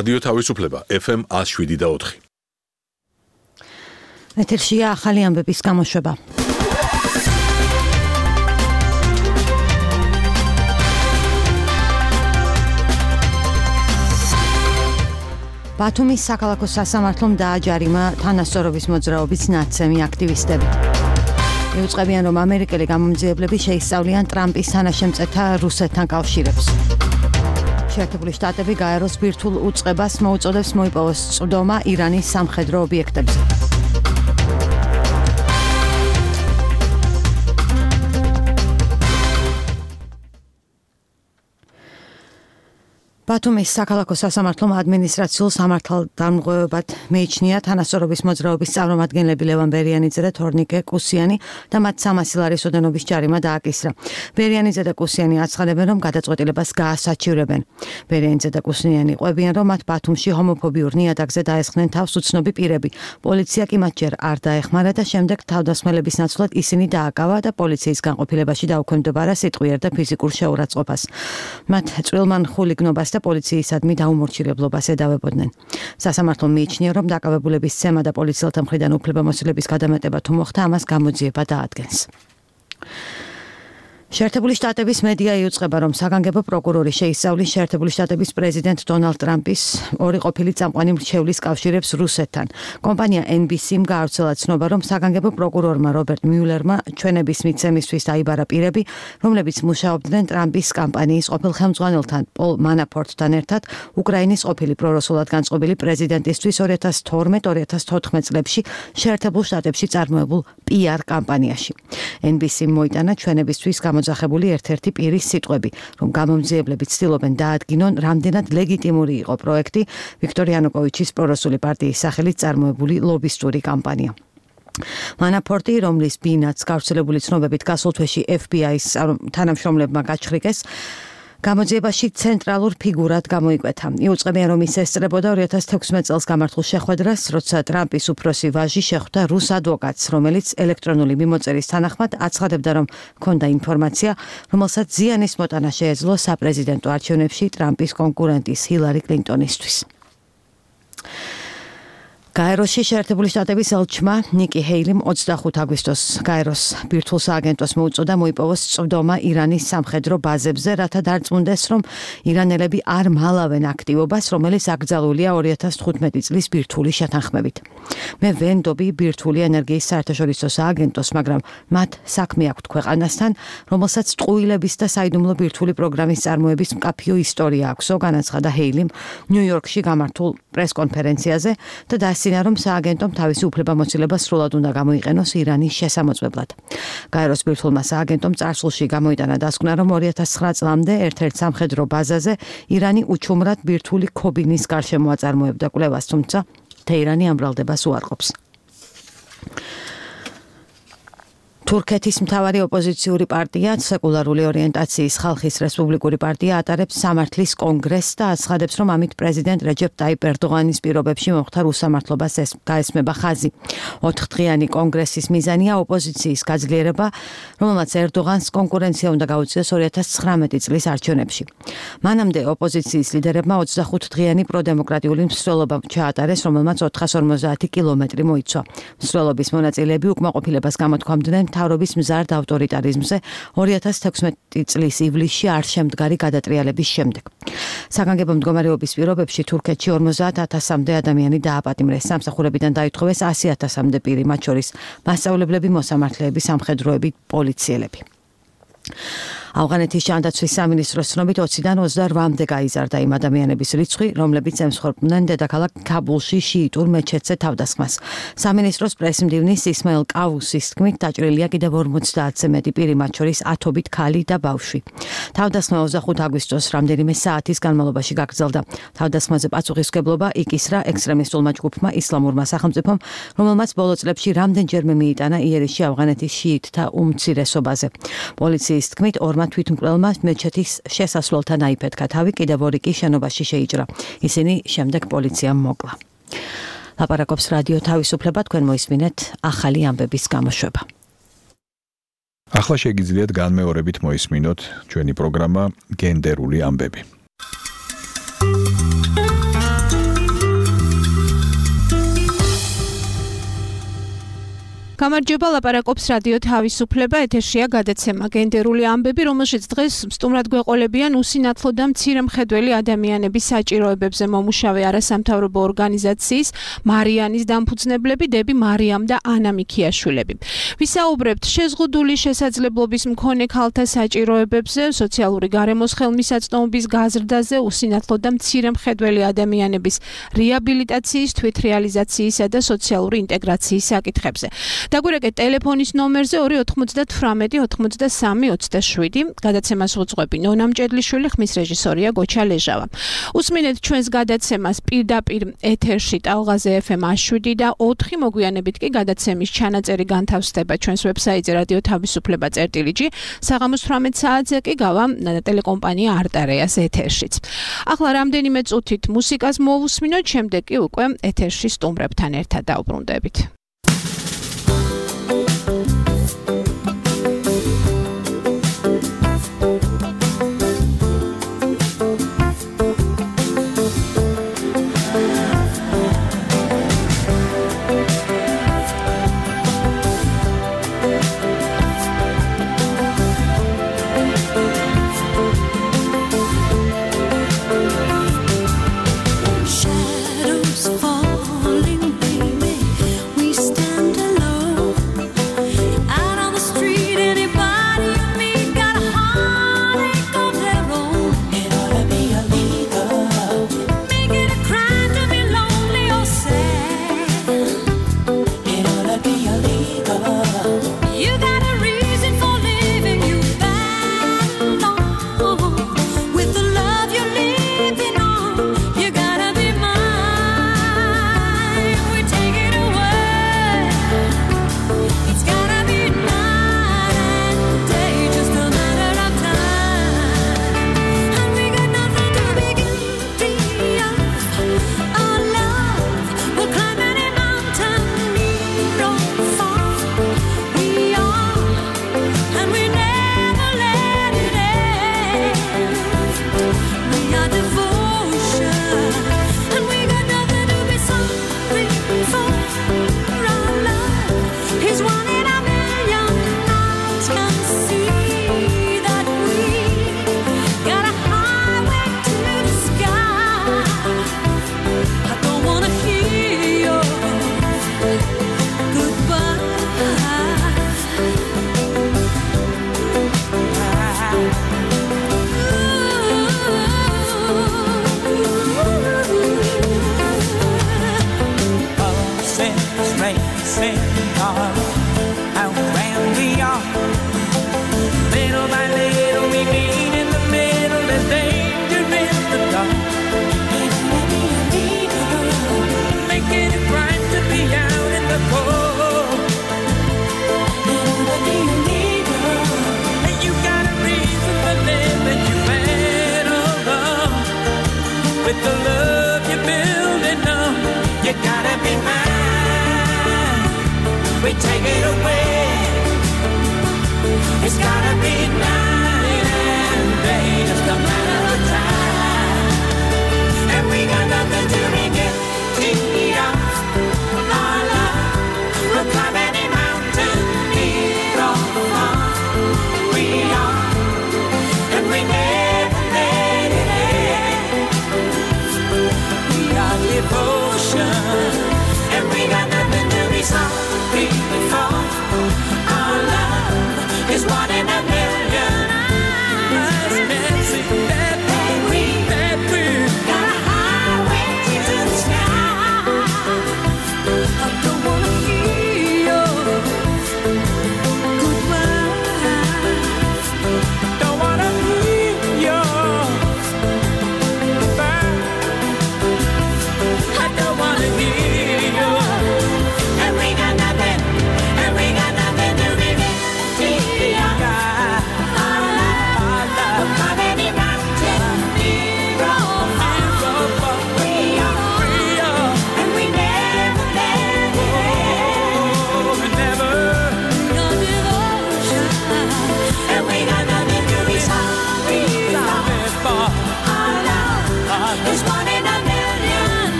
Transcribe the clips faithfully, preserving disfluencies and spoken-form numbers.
რადიო თავისუფლება ეფ ემ one oh seven და four. ეთერშია ახალი ამბების გამოშვება. ბათუმის საქალაქო სასამართლომ დააჯარიმა თანასწორობის მოძრაობის ნაცემი აქტივისტები. მიუწყებიან, რომ ამერიკელი გამომძიებლები შეისწავლიან ტრამპის თანაშემწეთა რუსეთთან კავშირებს. შეერთებული შტატები გაეროს ბირთვულ უწყებას მოუწოდებს მოიპოვოს წვდომა ირანის სამხედრო ობიექტებზე. ბათუმის საქალაქო სასამართლომ ადმინისტრაციულ სამართალდამღვევებად მიიჩნია თანასწორობის მოძრაობის წარმომადგენლები ლევან ბერიანიძე და თორნიკე კუსიანი და მათ სამასი ლარის ოდენობის ჯარიმა დააკისრა. ბერიანიძე და კუსიანი აცხადებენ, რომ გადაწყვეტილებას გაასაჩივრებენ. ბერიანიძე და კუსიანი ყვებიან, რომ მათ ბათუმში ჰომოფობიურ ნიადაგზე დაესხნენ თავს უცნობი პირები. პოლიცია კი მათ ჯერ არ დაეხმარა და შემდეგ თავდასხმელების ნაცვლად ისინი დააკავა და პოლიციის განყოფილებაში დაუქვემდებარა სიტყვიერ და ფიზიკურ შეურაცხყოფას. მათ წვრილმან ხულიგნობას და პოლიციისადმი დაუმორჩილებლობას ედავებოდნენ. სასამართლომ მიიჩნია, რომ დაკავებულების ცემა და პოლიციელთა მხრიდან უფლებამოსილების გადამეტება თუ მოხდა, ამას გამოძიება დაადგენს. შეერთებული შტატების მედია იუწყება, რომ საგანგებო პროკურორი შეისწავლის შეერთებული შტატების პრეზიდენტ დონალდ ტრამპის ორი ყოფილი წამყვანი მრჩევლის კავშირებს რუსეთთან. კომპანია ენ ბი სი-მ გაავრცელა ცნობა, რომ საგანგებო პროკურორმა რობერტ მიულერმა ჩვენების მიცემისთვის დაიბარა პირები, რომლებიც მუშაობდნენ ტრამპის კამპანიის ყოფილ ხელმძღვანელთან პოლ მანაფორტთან ერთად უკრაინის ყოფილი პრორუსულად განწყობილი პრეზიდენტისთვის ორი ათას თორმეტ ორი ათას თოთხმეტ წლებში შეერთებულ შტატებში წარმოებულ პი არ კამპანიაში. ენ ბი სი-მ მოიტანა ჩვენებისთვის გამოძახებული ერთ-ერთი პირის სიტყვები, რომ გამომძიებლები ცდილობენ დაადგინონ, რამდენად ლეგიტიმური იყო პროექტი ვიქტორ იანუკოვიჩის პრორუსული პარტიის სახელით წარმოებული ლობისტური კამპანია. მანაფორტი, რომლის ბინაც გავრცელებული ცნობებით გასულ თვეში ეფ ბი აის თანამშრომლებმა გაჩხრიკეს, გამოძიებაში ცენტრალურ ფიგურად გამოიკვეთა. იუწყებიან, რომ ის ესწრებოდა ორი ათას თექვსმეტ წელს გამართულ შეხვედრას, როცა ტრამპის უფროსი ვაჟი შეხვდა რუს ადვოკატს, რომელიც ელექტრონული მიმოწერის თანახმად აცხადებდა, რომ ჰქონდა ინფორმაცია, რომელსაც ზიანის მოტანა შეეძლო საპრეზიდენტო არჩევნებში ტრამპის კონკურენტის ჰილარი კლინტონისთვის. გაეროში შეერთებული შტატების ელჩმა ნიკი ჰეილიმ ოცდახუთ აგვისტოს გაეროს ბირთვულ სააგენტოს მოუწოდა მოიპოვოს წვდომა ირანის სამხედრო ბაზებზე, რათა დარწმუნდეს, რომ ირანელები არ მალავენ აქტივობას, რომელიც აკრძალულია ორი ათას თხუთმეტი წლის ბირთვული შეთანხმებით. მე ვენდობი ბირთვული ენერგიის საერთაშორისო სააგენტოს, მაგრამ მათ საქმე აქვთ ქვეყანასთან, რომელსაც ტყუილების და საიდუმლო ბირთვული პროგრამის წარმოების მკაფიო ისტორია აქვს, განაცხადა ჰეილიმ ნიუ-იორკში გამართულ პრესკონფერენციაზე და დასცინა, რომ სააგენტომ თავისი უფლებამოსილება სრულად უნდა გამოიყენოს ირანის შესამოწმებლად. გაეროს ბირთვულმა სააგენტომ წარსულში გამოიტანა დასკვნა, რომ ორი ათას ცხრა წლამდე ერთ-ერთ სამხედრო ბაზაზე ირანი უჩუმრად ბირთვული ქობინის გარშემო აწარმოებდა კვლევას, თუმცა თეირანი ამ ბრალდებას უარყოფს. თურქეთის მთავარი ოპოზიციური პარტია, სეკულარული ორიენტაციის ხალხის რესპუბლიკური პარტია ატარებს სამართლის კონგრესს და აცხადებს, რომ ამით პრეზიდენტ რეჯეპ ტაიპ ერდოღანის პირობებში მომხდარ უსამართლობას გაესმება ხაზი. ოთხდღიანი კონგრესის მიზანია ოპოზიციის გაძლიერება, რომელმაც ერდოღანს კონკურენცია უნდა გაუწიოს ორი ათას ცხრამეტი წლის არჩევნებში. მანამდე ოპოზიციის ლიდერებმა ოცდახუთდღიანი პროდემოკრატიული მსვლელობა ჩაატარეს, რომელმაც ოთხას ორმოცდაათი კილომეტრი მოიცვა. მსვლელობის მონაწილეები უკმაყოფილებას გამოთქვამდნენ მთავრობის მზარდ ავტორიტარიზმზე ორი ათას თექვსმეტი წლის ივლისში არ შემდგარი გადატრიალების შემდეგ. საგანგებო მდგომარეობის პირობებში თურქეთში ორმოცდაათ ათასამდე ადამიანი დააპატიმრეს, სამსახურებიდან დაითხოვეს ასი ათასამდე პირი, მათ შორის მასწავლებლები, მოსამართლეები, სამხედროები, პოლიციელები. ავღანეთის ჯანდაცვის სამინისტროს ცნობით ოციდან ოცდარვამდე გაიზარდა იმ ადამიანების რიცხვი, რომლებიც ემსხვერპლნენ დედაქალაქ ქაბულში შიიტურ მეჩეთზე თავდასხმას. სამინისტროს პრესმდივნის ისმაილ კავუსის თქმით, დაჭრილია კიდევ ორმოცდაათზე მეტი პირი, მათ შორის ათობით ქალი და ბავშვი. თავდასხმა ოცდახუთ აგვისტოს რამდენიმე საათის განმავლობაში გაგრძელდა. თავდასხმაზე პასუხისმგებლობა იკისრა ექსტრემისტულმა ჯგუფმა ისლამურმა სახელმწიფომ, რომელმაც ბოლო წლებში რამდენჯერმე მიიტანა იერიშში ავღანეთის შიიტთა უმცირესობაზე. პოლიციის თქმით, ორმა თვითმკვლელმა მეჩეთის შესასვლელთან აიფეთქა თავი, კიდევ ორი კი შენობაში შეიჭრა. ისინი შემდეგ პოლიციამ მოკლა. ლაპარაკობს რადიო თავისუფლება, თქვენ მოისმინეთ ახალი ამბების გამოშვება. ახლა შეგიძლიათ განმეორებით მოისმინოთ ჩვენი პროგრამა გენდერული ამბები. გამარჯობა, ლაპარაკობს რადიო თავისუფლება, ეთერშია გადაცემა გენდერული ამბები, რომელშიც დღეს სტუმრად გვეყოლებიან უსინათლო და მცირე მხედველი ადამიანების საჭიროებებზე მომუშავე არასამთავრობო ორგანიზაციის მარიანის დამფუძნებლები დები მარიამ და ანა მიქიაშვილები. ვისაუბრებთ შეზღუდული შესაძლებლობის მქონე ქალთა საჭიროებებზე, სოციალური გარემოს ხელმისაწვდომობის გაზრდაზე, უსინათლო და მცირე მხედველი ადამიანების რეაბილიტაციის, თვითრეალიზაციისა და სოციალური ინტეგრაციის საკითხებზე. დაგვირეკეთ ტელეფონის ნომერზე ორი ოთხმოცდათვრამეტი ოცდასამი ოცდაშვიდი. გადაცემას უძღვები ნონა მჭედლიშვილი, ხმის რეჟისორია გოჩა ლეჟავა. უსმინეთ ჩვენს გადაცემას პირდაპირ ეთერში ტალღაზე ეფ ემ შვიდი და ოთხი, მოგვიანებით კი გადაცემის ჩანაწერი განთავსდება ჩვენს ვებსაიტზე რადიო თავისუფლება წერტილი ჯი. საღამოს თვრამეტ საათზე კი გავა ტელეკომპანია არტარეას ეთერშიც. ახლა რამდენიმე წუთით მუსიკას მოვუსმინოთ, შემდეგ კი უკვე ეთერში სტუმრებთან ერთად დავბრუნდებით. Shadows falling, baby. We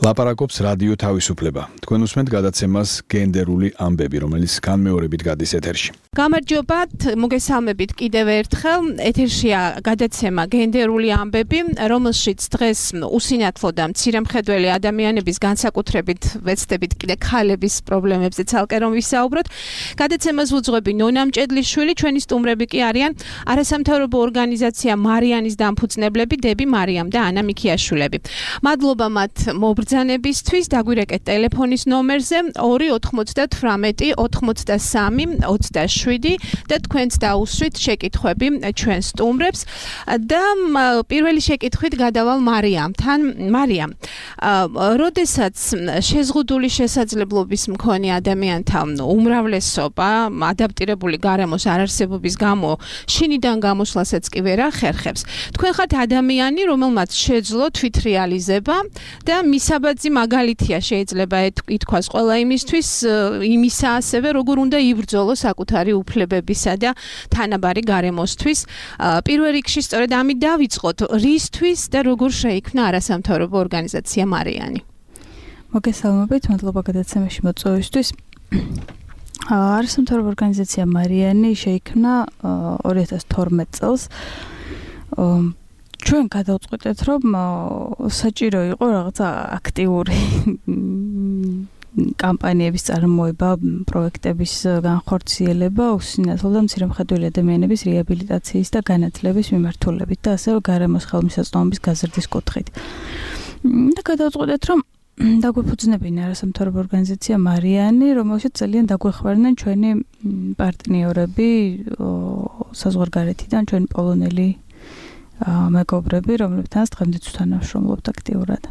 ლაპარაკობს რადიო თავისუფლება. თქვენ უსმენთ გადაცემას გენდერული ამბები, რომელიც განმეორებით გადის ეთერში. გამარჯობათ, მოგესალმებით კიდევ ერთხელ. ეთერშია გადაცემა გენდერული ამბები, რომელშიც დღეს უსინათლო და მცირემხედველი ადამიანების განსაკუთრებით ვეცდებით კიდე ქალების პრობლემებზე ცალკე რომ ვისაუბროთ. გადაცემას უძღვები ნონა მჭედლიშვილი, ჩვენი სტუმრები კი არიან არასამთავრობო ორგანიზაცია მარიანის დამფუძნებლები დები მარიამ და ანა მიქიაშვილები. მადლობა მათ მობრძანებისთვის. დაგვირეკეთ ტელეფონის ნომერზე ორი ოთხმოცდათვრამეტი ოთხმოცდასამი ოცდაშვიდი და თქვენც დაუსვით შეკითხვები ჩვენ სტუმრებს და პირველი შეკითხვით გადავალ მარიამთან. მარიამ, როდესაც შეზღუდული შესაძლებლობის მქონე ადამიანთა უმრავლესობა ადაპტირებული გარემოს არარსებობის გამო შინიდან გამოსვლასაც კი ვერ ახერხებს. თქვენ ხართ ადამიანი, რომელმაც შეძლო თვითრეალიზება და მისაბაძი მაგალითია შეიძლება ითქვას ყველა იმისთვის, იმისა ასევე როგორ უნდა იბრძოლოს საკუთარი უფლებებისა და თანაბარი გარემოსთვის. პირველ რიგში სწორედ ამით დავიწყოთ, რისთვის და როგორ შეიქმნა არასამთავრობო ორგანიზაცია მარიანი. მოგესალმებით, მადლობა გადაცემაში მოწვევისთვის. არასამთავრობო ორგანიზაცია მარიანი შეიქმნა ორი ათას თორმეტ წელს. ჩვენ გადავწყვეტეთ, რომ საჭირო იყო რაღაცა აქტიური კამპანიების წარმოება, პროექტების განხორციელება უსინათლო და მცირემხედველი ადამიანების რეაბილიტაციის და განათლების მიმართულებით და ასევე გარემოს ხელმისაწვდომობის გაზრდის კუთხით. და გადავწყვეტეთ, რომ დაგვეფუძნებინა არასამთავრობო ორგანიზაცია მარიანი, რომელშიც ძალიან დაგვეხმარნენ ჩვენი პარტნიორები საზღვარგარეთიდან, ჩვენი პოლონელი მეგობრები, რომლებთანაც დღემდეც თანამშრომლობთ აქტიურად.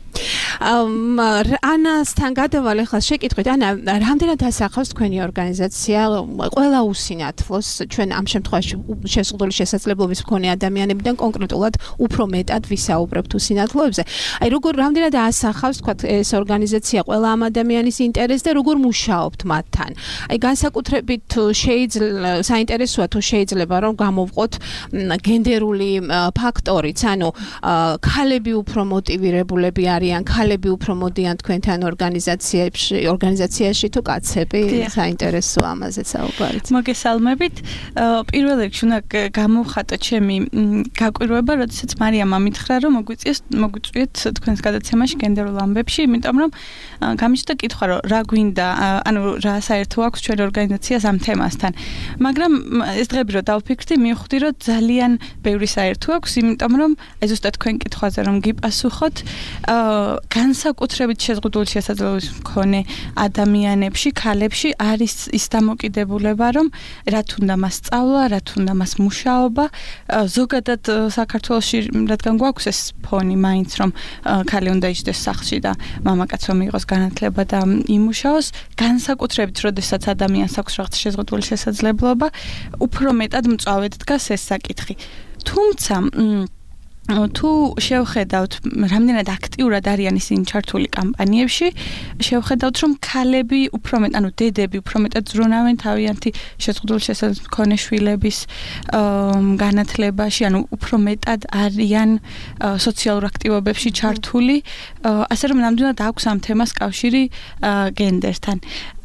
ანასთან გადავალ ახლა შეკითხვით. ანა, რამდენად ასახავს თქვენი ორგანიზაცია ყველა უსინათლოს, ჩვენ ამ შემთხვევაში შეზღუდული შესაძლებლობის მქონე ადამიანებიდან კონკრეტულად უფრო მეტად ვისაუბრებთ უსინათლოებზე. აი როგორ რამდენად ასახავს თქვა ეს ორგანიზაცია ყველა ამ ადამიანის ინტერესს და როგორ მუშაობთ მათთან? აი განსაკუთრებით შეიძლება საინტერესოა თუ შეიძლება რომ გამოვყოთ გენდერული ფაქტორიც, ანუ ქალები უფრო მოტივირებულები არიან, ქალები უფრო მოდიან თქვენთან ორგანიზაციებში, ორგანიზაციაში თუ კაცები, საინტერესოა ამაზე საუბარიც. მოგესალმებით. პირველ რიგში უნდა გამოვხატო ჩემი გაკვირვება, როდესაც მარიამ ამითხრა, რომ მოგვიწიეს მოგვიწვიეთ თქვენს გადაცემაში გენდერულ ამბებში, იმიტომ რომ გამიჩნდა კითხვა, რომ რა გვინდა, ანუ რა საერთო აქვს ჩვენი ორგანიზაციას ამ თემასთან. მაგრამ ეს დღეები რომ დავფიქრდი, მივხვდი, რომ ძალიან ბევრი საერთო აქვს, იმიტომ რომ აი ზუსტად თქვენ კითხვაზე რომ გიპასუხოთ, განსაკუთრებით შეზღუდული შესაძლებლობის მქონე ადამიანებში, ქალებში არის ის დამოკიდებულება, რომ რა თუნდა მას სწავლა, რა თუნდა მას მუშაობა, ზოგადად საქართველოში, რადგან გვაქვს ეს ფონი მაინც, რომ ქალი უნდა იჯდეს სახლში და მამაკაც რომ იყოს განათლება და იმუშაოს, განსაკუთრებით, როდესაც ადამიანს აქვს რაღაც შეზღუდული შესაძლებლობა, უფრო მეტად მწვავედ დგას ეს საკითხი. თუმცა თუ შევხედავთ, რამდენად აქტიურად არიან ისინი ჩართული კამპანიებში, შევხედავთ, რომ ქალები უფრო მეტ, ანუ დედები უფრო მეტად ზრუნავენ თავიანთი შეზღუდული შესაძლებლობის მქონე შვილების განათლებაში, ანუ უფრო მეტად არიან სოციალურ აქტივობებში ჩართული, ასე რომ ნამდვილად აქვს ამ თემას კავშირი გენდერთან.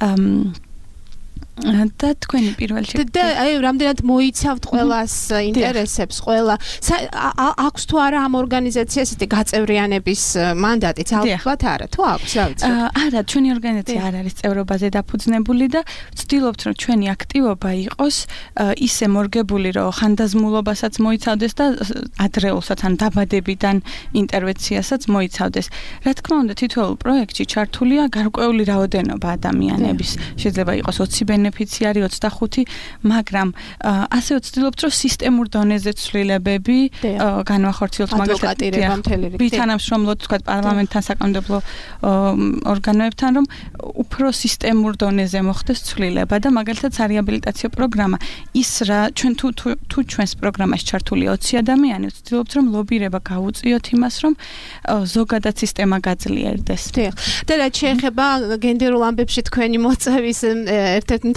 და თქვენი პირველი შეკითხვა. და აი რამდენად მოიცავთ ყველას ინტერესებს, ყველა აქვს თუ არა ამ ორგანიზაციას ისეთი გაწევრიანების მანდატიც? ალბათ არა, თუ აქვს, რა ვიცი. არა, ჩვენი ორგანიზაცია არ არის წევრობაზე დაფუძნებული და ვცდილობთ, რომ ჩვენი აქტივობა იყოს ისე მორგებული, რომ ხანდაზმულობასაც მოიცავდეს და ადრეულსაც ან დაბადებიდან ინტერვენციასაც მოიცავდეს. რა თქმა უნდა, თითოეულ პროექტში ჩართულია გარკვეული რაოდენობა ადამიანების. შეიძლება იყოს ოცი ბენეფიციარი, ოცდახუთი, მაგრამ ასევე ვცდილობთ, რომ სისტემურ დონეზე ცვლილებები განვახორციელოთ, მაგალითად, თანამშრომლობთ, თქვა პარლამენტთან, საკანონმდებლო ორგანოებთან, რომ უფრო სისტემურ დონეზე მოხდეს ცვლილება და მაგალითად სარეაბილიტაციო პროგრამა ის რა ჩვენ თუ თუ ჩვენს პროგრამაში ჩართული ოცი ადამიანი ვცდილობთ, რომ ლობირება გავუწიოთ იმას, რომ ზოგადად სისტემა გაძლიერდეს. და რაც შეეხება გენდერულ ამბებში თქვენი მოწვევის ერთ-ერთ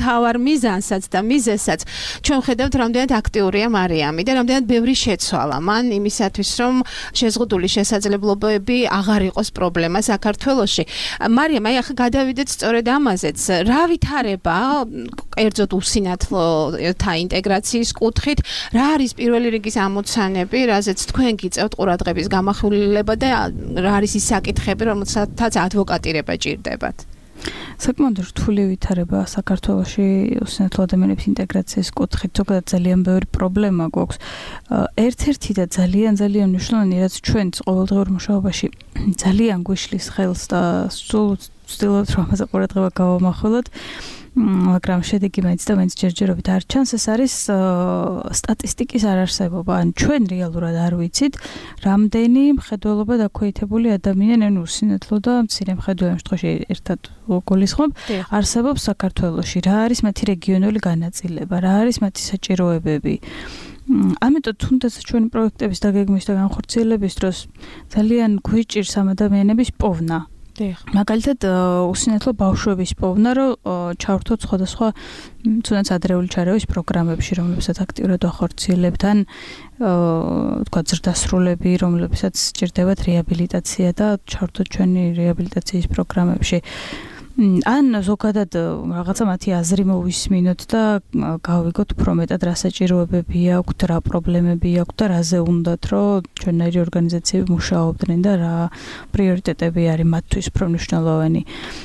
მთავარ მიზანსაც და მიზეზსაც ჩვენ ხედავთ რამდენად აქტიურია მარიამი და რამდენად ბევრი შეცვალა მან იმისათვის რომ შეზღუდული შესაძლებლობები აღარ იყოს პრობლემა საქართველოში. მარიამ, აი ახლა გადავიდეთ სწორედ ამაზეც. რა ვითარება კერძოდ უსინათლოთა ინტეგრაციის კუთხით, რა არის პირველი რიგის ამოცანები, რაზეც თქვენ გიწევთ ყურადღების გამახვილება და რა არის ის საკითხები, რომელსაც ადვოკატირება ჭირდებათ? საკმაოდ რთული ვითარება საქართველოში უსინათლო ადამიანების ინტეგრაციის კუთხით, ზოგადად ძალიან ბევრი პრობლემა გვაქვს. ერთ-ერთი და ძალიან ძალიან მნიშვნელოვანი, რაც ჩვენს ყოველდღიურ მუშაობაში ძალიან გვიშლის ხელს და სულ ვცდილობთ რომ ამაზე ყურადღება გავამახვილოთ, მაგრამ შედეგი მაინც და მაინც ჯერჯერობით არ ჩანს, ეს არის სტატისტიკის არარსებობა. ან ჩვენ რეალურად არ ვიცით, რამდენი მხედველობა დაქვეითებული ადამიანი, ანუ უსინათლო და მცირე მხედველი ამ შემთხვევაში ერთად გულისხმობ, არსებობს საქართველოში. რა არის მათი რეგიონული განაწილება, რა არის მათი საჭიროებები. ამიტომ თუნდაც ჩვენი პროექტების დაგეგმვის და განხორციელების დროს ძალიან გვიჭირს ამ ადამიანების პოვნა. მაგალითად უსინათლო ბავშვების პოვნა, რომ ჩავრთოთ სხვადასხვა თუნდაც ადრეული ჩარევის პროგრამებში, რომლებსაც აქტიურად ვახორციელებთ, ან თქვა ზრდასრულები, რომლებსაც სჭირდებათ რეაბილიტაცია და ჩავრთოთ ჩვენი რეაბილიტაციის პროგრამებში. ან ზოგადად რაღაცა მათი აზრი მოვისმინოთ და გავიგოთ უფრო მეტად რა საჭიროებები აქვთ, რა პრობლემები აქვთ და რაზე უნდათ, რომ ჩვენნაირი ორგანიზაციები მუშაობდნენ და რა პრიორიტეტები არის მათთვის უფრო მნიშვნელოვანი.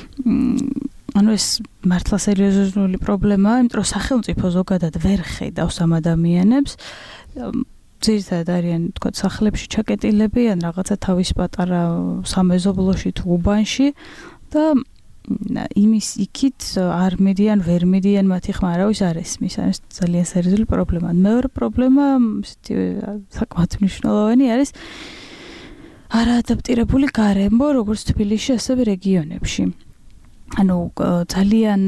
ანუ ეს მართლა სერიოზული პრობლემაა, იმიტომ რომ სახელმწიფო ზოგადად ვერ ხედავს ამ ადამიანებს. ძირითადად არიან თქვა სახლებში ჩაკეტილები ან რაღაცა თავის პატარა სამეზობლოში თუ უბანში და იმის იქით არ მიდიან, ვერ მიდიან მათი ხმა არავის არ ესმის. არის ძალიან სერიოზული პრობლემა. მეორე პრობლემა, საკმაოდ მნიშვნელოვანი არის არაადაპტირებული გარემო, როგორც თბილისში, ასევე რეგიონებში. ანუ ძალიან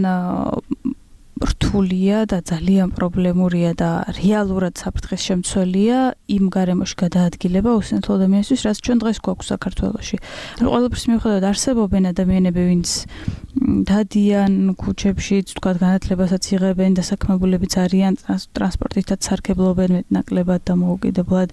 რთულია და ძალიან პრობლემურია და რეალურად საფრთხეს შემცველია იმ გარემოში გადაადგილება უსინათლო ადამიანისთვის, რაც ჩვენ დღეს გვაქვს საქართველოში. ანუ ყველაფრის მიუხედავად არსებობენ ადამიანები, ვინც დადიან ქუჩებში, თქვა განათლებასაც იღებენ და საქმებულებიც არიან, ტრანსპორტითაც სარგებლობენ მეტნაკლებად და მოუკიდებლად,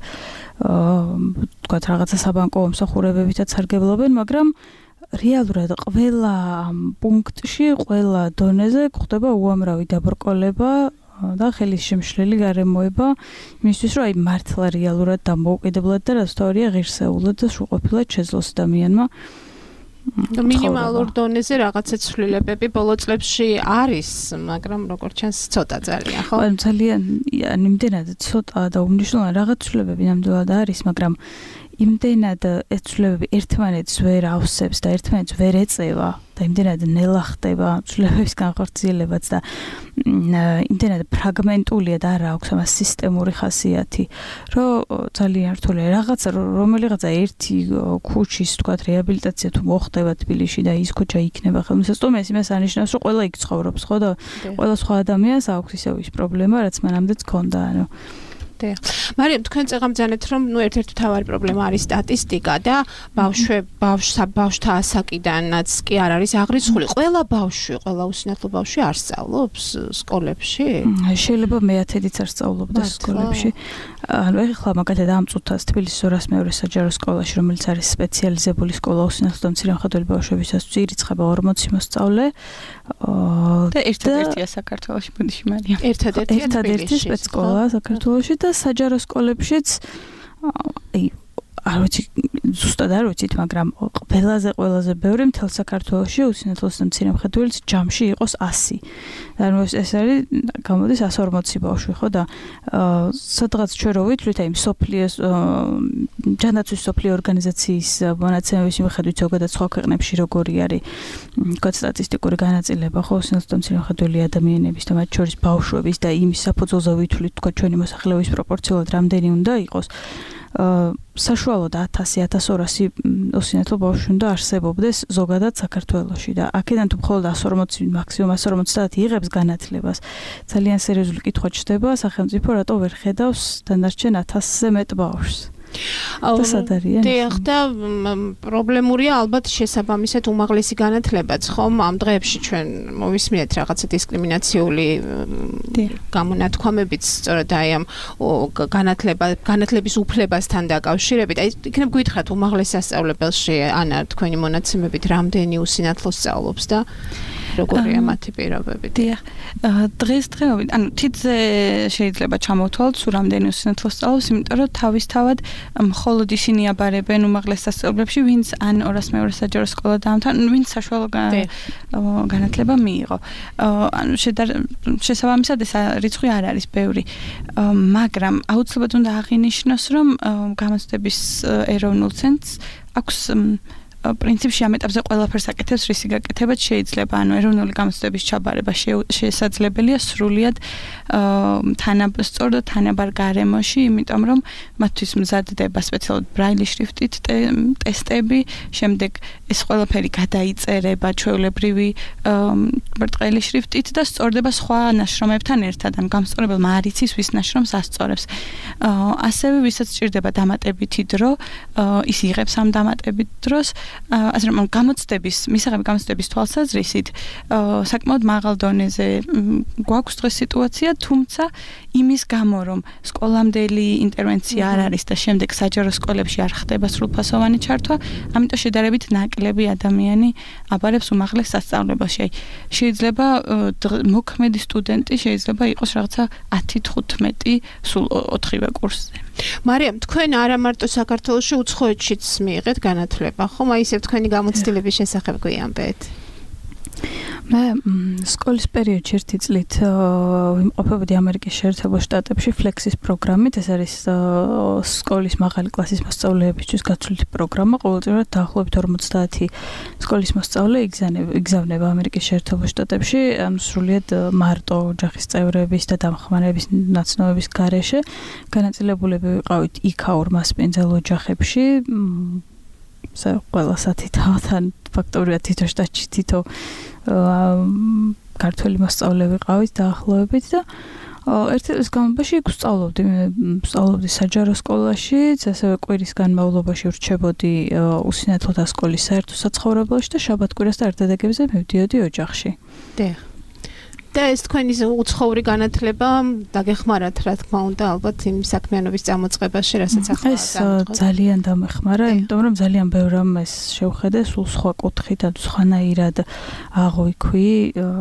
თქვა რაღაცა საბანკო მომსახურებებითაც სარგებლობენ, მაგრამ რეალურად ყველა პუნქტში, ყველა დონეზე გვხდება უამრავი დაბრკოლება და ხელის შემშლელი გარემოება იმისთვის, რომ აი მართლა რეალურად დამოუკიდებლად და რაც თორია ღირსეულად და სრულყოფილად შეძლოს ადამიანმა. მინიმალურ დონეზე რაღაცა ცვლილებები ბოლო წლებში არის, მაგრამ როგორც ჩანს ცოტა ძალიან, ხო? ძალიან იმდენად ცოტა და უმნიშვნელოვანე რაღაც ცვლილებები ნამდვილად არის, მაგრამ იმდენად ეს ცვლილებები ერთმანეთს ვერ ავსებს და ერთმანეთს ვერ ეწევა და იმდენად ნელა ხდება ცვლილებების განხორციელებაც და იმდენად ფრაგმენტულია და არ აქვს ამას სისტემური ხასიათი, რომ ძალიან რთულია რაღაცა რომელიღაცა ერთი ქუჩის თქვა რეაბილიტაცია თუ მოხდება თბილისში და ის ქუჩა იქნება ხელმისაწვდომი, ეს იმას ანიშნავს, რომ ყველა იქ ცხოვრობს, ხო და ყველა სხვა ადამიანს აქვს ისევ ის პრობლემა, რაც მანამდეც ჰქონდა, ანუ მარიამ, თქვენ წეღამძანეთ, რომ ნუ ერთ-ერთი მთავარი პრობლემა არის სტატისტიკა და ბავშვე ბავშვსა ბავშვთა ასაკიდანაც კი არ არის აღრიცხული. ყველა ბავშვი, ყველა უსინათლო ბავშვი არ სწავლობს სკოლებში? შეიძლება მეათედიც არ სწავლობდა სკოლებში. ანუ ეხლა მაგალითად ამ წუთას თბილისის ორას მეორე საჯარო სკოლაში, რომელიც არის სპეციალიზებული სკოლა უსინათლო და მცირე მხედველი ბავშვებისათვის, ირიცხება ორმოცი მოსწავლე. და ერთადერთია საქართველოში, ბუდიში მარიამ. ერთადერთია ერთადერთი სპეცსკოლა საქართველოში და საჯარო სკოლებშიც აი არ ვიცი ზუსტად არ ვიცით, მაგრამ ყველაზე ყველაზე ბევრი მთელ საქართველოში უსინათლოს და მცირე მხედველის ჯამში იყოს ასი. ანუ ეს არის გამოდის ასი ორმოცი ბავშვი, ხო და სადღაც ჩვენ რო ვითვლით, აი სოფლიოს ჯანდაცვის სოფლიო ორგანიზაციის მონაცემების მიხედვით ზოგადად სხვა ქვეყნებში როგორი არის თქვა სტატისტიკური განაწილება, ხო უსინათლო და მცირე მხედველი ადამიანების და მათ შორის ბავშვების და იმის საფუძველზე ვითვლით, თქვა ჩვენი მოსახლეობის პროპორციულად რამდენი უნდა იყოს. საშუალოდ ათასი ათას ორასი უსინათლო ბავშვი უნდა არსებობდეს ზოგადად საქართველოში და აქედან თუ მხოლოდ ასი ორმოცი მაქსიმუმ ასი ორმოცდაათი იღებს განათლებას. ძალიან სერიოზული კითხვა ჩდება, სახელმწიფო რატო ვერ ხედავს დანარჩენ ათასზე მეტ ბავშვს. დიახ და პრობლემურია ალბათ შესაბამისად უმაღლესი განათლებაც, ხომ? ამ დღეებში ჩვენ მოვისმინეთ რაღაცა დისკრიმინაციული გამონათქვამებიც სწორედ აი ამ განათლება, განათლების უფლებასთან დაკავშირებით. აი იქნებ გითხრათ უმაღლეს სასწავლებელში ანა თქვენი მონაცემებით რამდენი უსინათლო სწავლობს და როგორია მათი პირობები? დიახ. დღესდღეობით, ანუ თითზე შეიძლება ჩამოვთვალოთ, სულ რამდენი უსინათლო სწავლობს, იმიტომ რომ თავისთავად მხოლოდ ისინი აბარებენ უმაღლეს სასწავლებლებში, ვინც ან ორას მეორე საჯარო სკოლა დაამთავრა, ვინც საშუალო განათლება მიიღო. ანუ შესაბამისად ეს რიცხვი არ არის ბევრი. მაგრამ აუცილებლად უნდა აღინიშნოს, რომ გამოცდების ეროვნულ ცენტრს აქვს პრინციპში ამ ეტაპზე ყველაფერს აკეთებს, რისი გაკეთებაც შეიძლება, ანუ ეროვნული გამოცდების ჩაბარება შესაძლებელია სრულიად თანასწორ და თანაბარ გარემოში, იმიტომ რომ მათთვის მზადდება სპეციალურად ბრაილი შრიფტით ტესტები, შემდეგ ეს ყველაფერი გადაიწერება ჩვეულებრივი ბრტყელი შრიფტით და სწორდება სხვა ნაშრომებთან ერთად, ანუ გამსწორებელმა არ იცის ვის ნაშრომს ასწორებს. ასევე ვისაც სჭირდება დამატებითი დრო, ის იღებს ამ დამატებით დროს. ასე რომ გამოცდების, მისაღები გამოცდების თვალსაზრისით საკმაოდ მაღალ დონეზე გვაქვს დღეს სიტუაცია, თუმცა იმის გამო, რომ სკოლამდელი ინტერვენცია არ არის და შემდეგ საჯარო სკოლებში არ ხდება სრულფასოვანი ჩართვა, ამიტომ შედარებით ნაკლები ადამიანი აბარებს უმაღლეს სასწავლებელში. შეიძლება მოქმედი სტუდენტი შეიძლება იყოს რაღაცა ათი თხუთმეტი სულ ოთხივე კურსზე. მარიამ, თქვენ არა მარტო საქართველოში უცხოეთშიც მიიღეთ განათლება, ხომ? აი ისევ თქვენი გამოცდილების შესახებ გვიამბეთ. მე სკოლის პერიოდში ერთი წლით ვიმყოფებოდი ამერიკის შეერთებულ შტატებში ფლექსის პროგრამით. ეს არის სკოლის მაღალი კლასის მოსწავლეებისთვის გაცვლითი პროგრამა. ყოველწლიურად დაახლოებით ორმოცდაათი სკოლის მოსწავლე იგზავნება ამერიკის შეერთებულ შტატებში, ანუ სრულიად მარტო ოჯახის წევრების და დამხმარების ნაცნობების გარეშე. განაწილებულები ვიყავით იქაურ მასპინძელ ოჯახებში. სა ყველა სათი თავთან ფაქტობრივად თითო შტატში თითო ქართველი მოსწავლე ვიყავით დაახლოებით და ერთი წლის განმავლობაში ვსწავლობდი, მე ვსწავლობდი საჯარო სკოლაში, ასევე კვირის განმავლობაში ვრჩებოდი უსინათლოთა სკოლის საერთო საცხოვრებელში და შაბათ-კვირას და ერთადაგებზე მივდიოდი ოჯახში. დიახ. და ეს თქვენი უცხოური განათლება დაგეხმარათ, რა თქმა უნდა, ალბათ იმ საქმიანობის წამოწყებაში, რასაც ახლა ეს ძალიან დამეხმარა, იმიტომ რომ ძალიან ბევრ რამეს შევხედე, სულ სხვა კუთხით, სხვანაირად აღვიქვი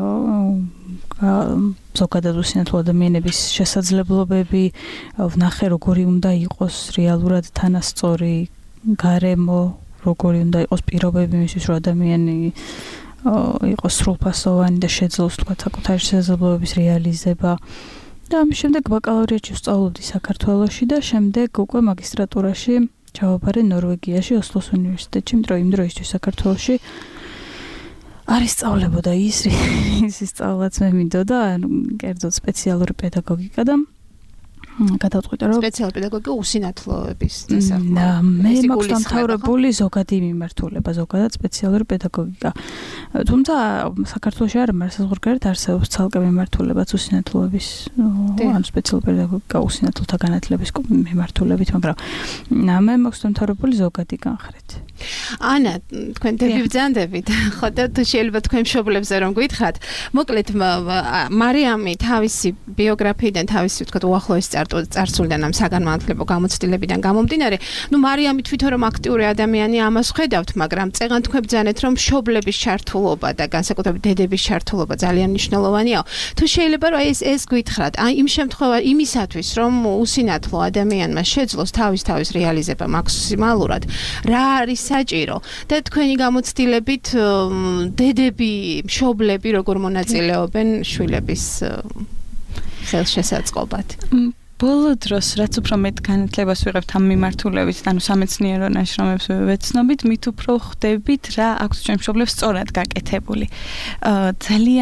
ზოგადად უსინათლო ადამიანების შესაძლებლობები, ვნახე როგორი უნდა იყოს რეალურად თანასწორი გარემო, როგორი უნდა იყოს პირობები იმისთვის, რომ ადამიანი იყოს სრულფასოვანი და შეძლოს თქვათ საკუთარი შესაძლებლობების რეალიზება. და ამის შემდეგ ბაკალავრიატში ვსწავლობდი საქართველოში და შემდეგ უკვე მაგისტრატურაში ჩავაბარე ნორვეგიაში, ოსლოს უნივერსიტეტში, იმიტომ რომ იმ დროისთვის საქართველოში არ ისწავლებოდა ის, ის სწავლაც მე მინდოდა, ანუ კერძოდ სპეციალური პედაგოგიკა და გადავწყვიტე რომ სპეციალური პედაგოგიკა უსინათლოების დასახმარებლად. და მე მაქვს დამთავრებული ზოგადი მიმართულება, ზოგადად სპეციალური პედაგოგიკა. თუმცა საქართველოში არ არის საზღვარგარეთ არსებობს ცალკე მიმართულებაც უსინათლოების, ან სპეციალური პედაგოგიკა უსინათლოთა განათლების მიმართულებით, მაგრამ მე მაქვს დამთავრებული ზოგადი განხრით. ანა, თქვენ დებიბძანდებით, ხო და თუ შეიძლება თქვენ მშობლებზე რომ გითხრათ, მოკლედ მარიამი თავისი ბიოგრაფიიდან, თავისი თქვა უახლოესი წარსულიდან ამ საგანმანათლებლო გამოცდილებიდან გამომდინარე, ნუ მარიამი თვითონ რომ აქტიური ადამიანია, ამას ხედავთ, მაგრამ წეგან თქვენ ბძანეთ რომ მშობლების ჩართულობა და განსაკუთრებით დედების ჩართულობა ძალიან მნიშვნელოვანია. თუ შეიძლება რომ ეს ეს გითხრათ, აი იმ შემთხვევაში იმისათვის რომ უსინათლო ადამიანმა შეძლოს თავის თავის რეალიზება მაქსიმალურად, რა არის საჭირო და თქვენი გამოცდილებით დედები, მშობლები როგორ მონაწილეობენ შვილების ხელშესაწყობად? ბოლო დროს, რაც უფრო მეტ განათლებას ვიღებთ ამ მიმართულებით, ანუ სამეცნიერო ნაშრომებს ვეცნობით, მით უფრო ხვდებით რა აქვს ჩვენ მშობლებს სწორად გაკეთებული. ძალიან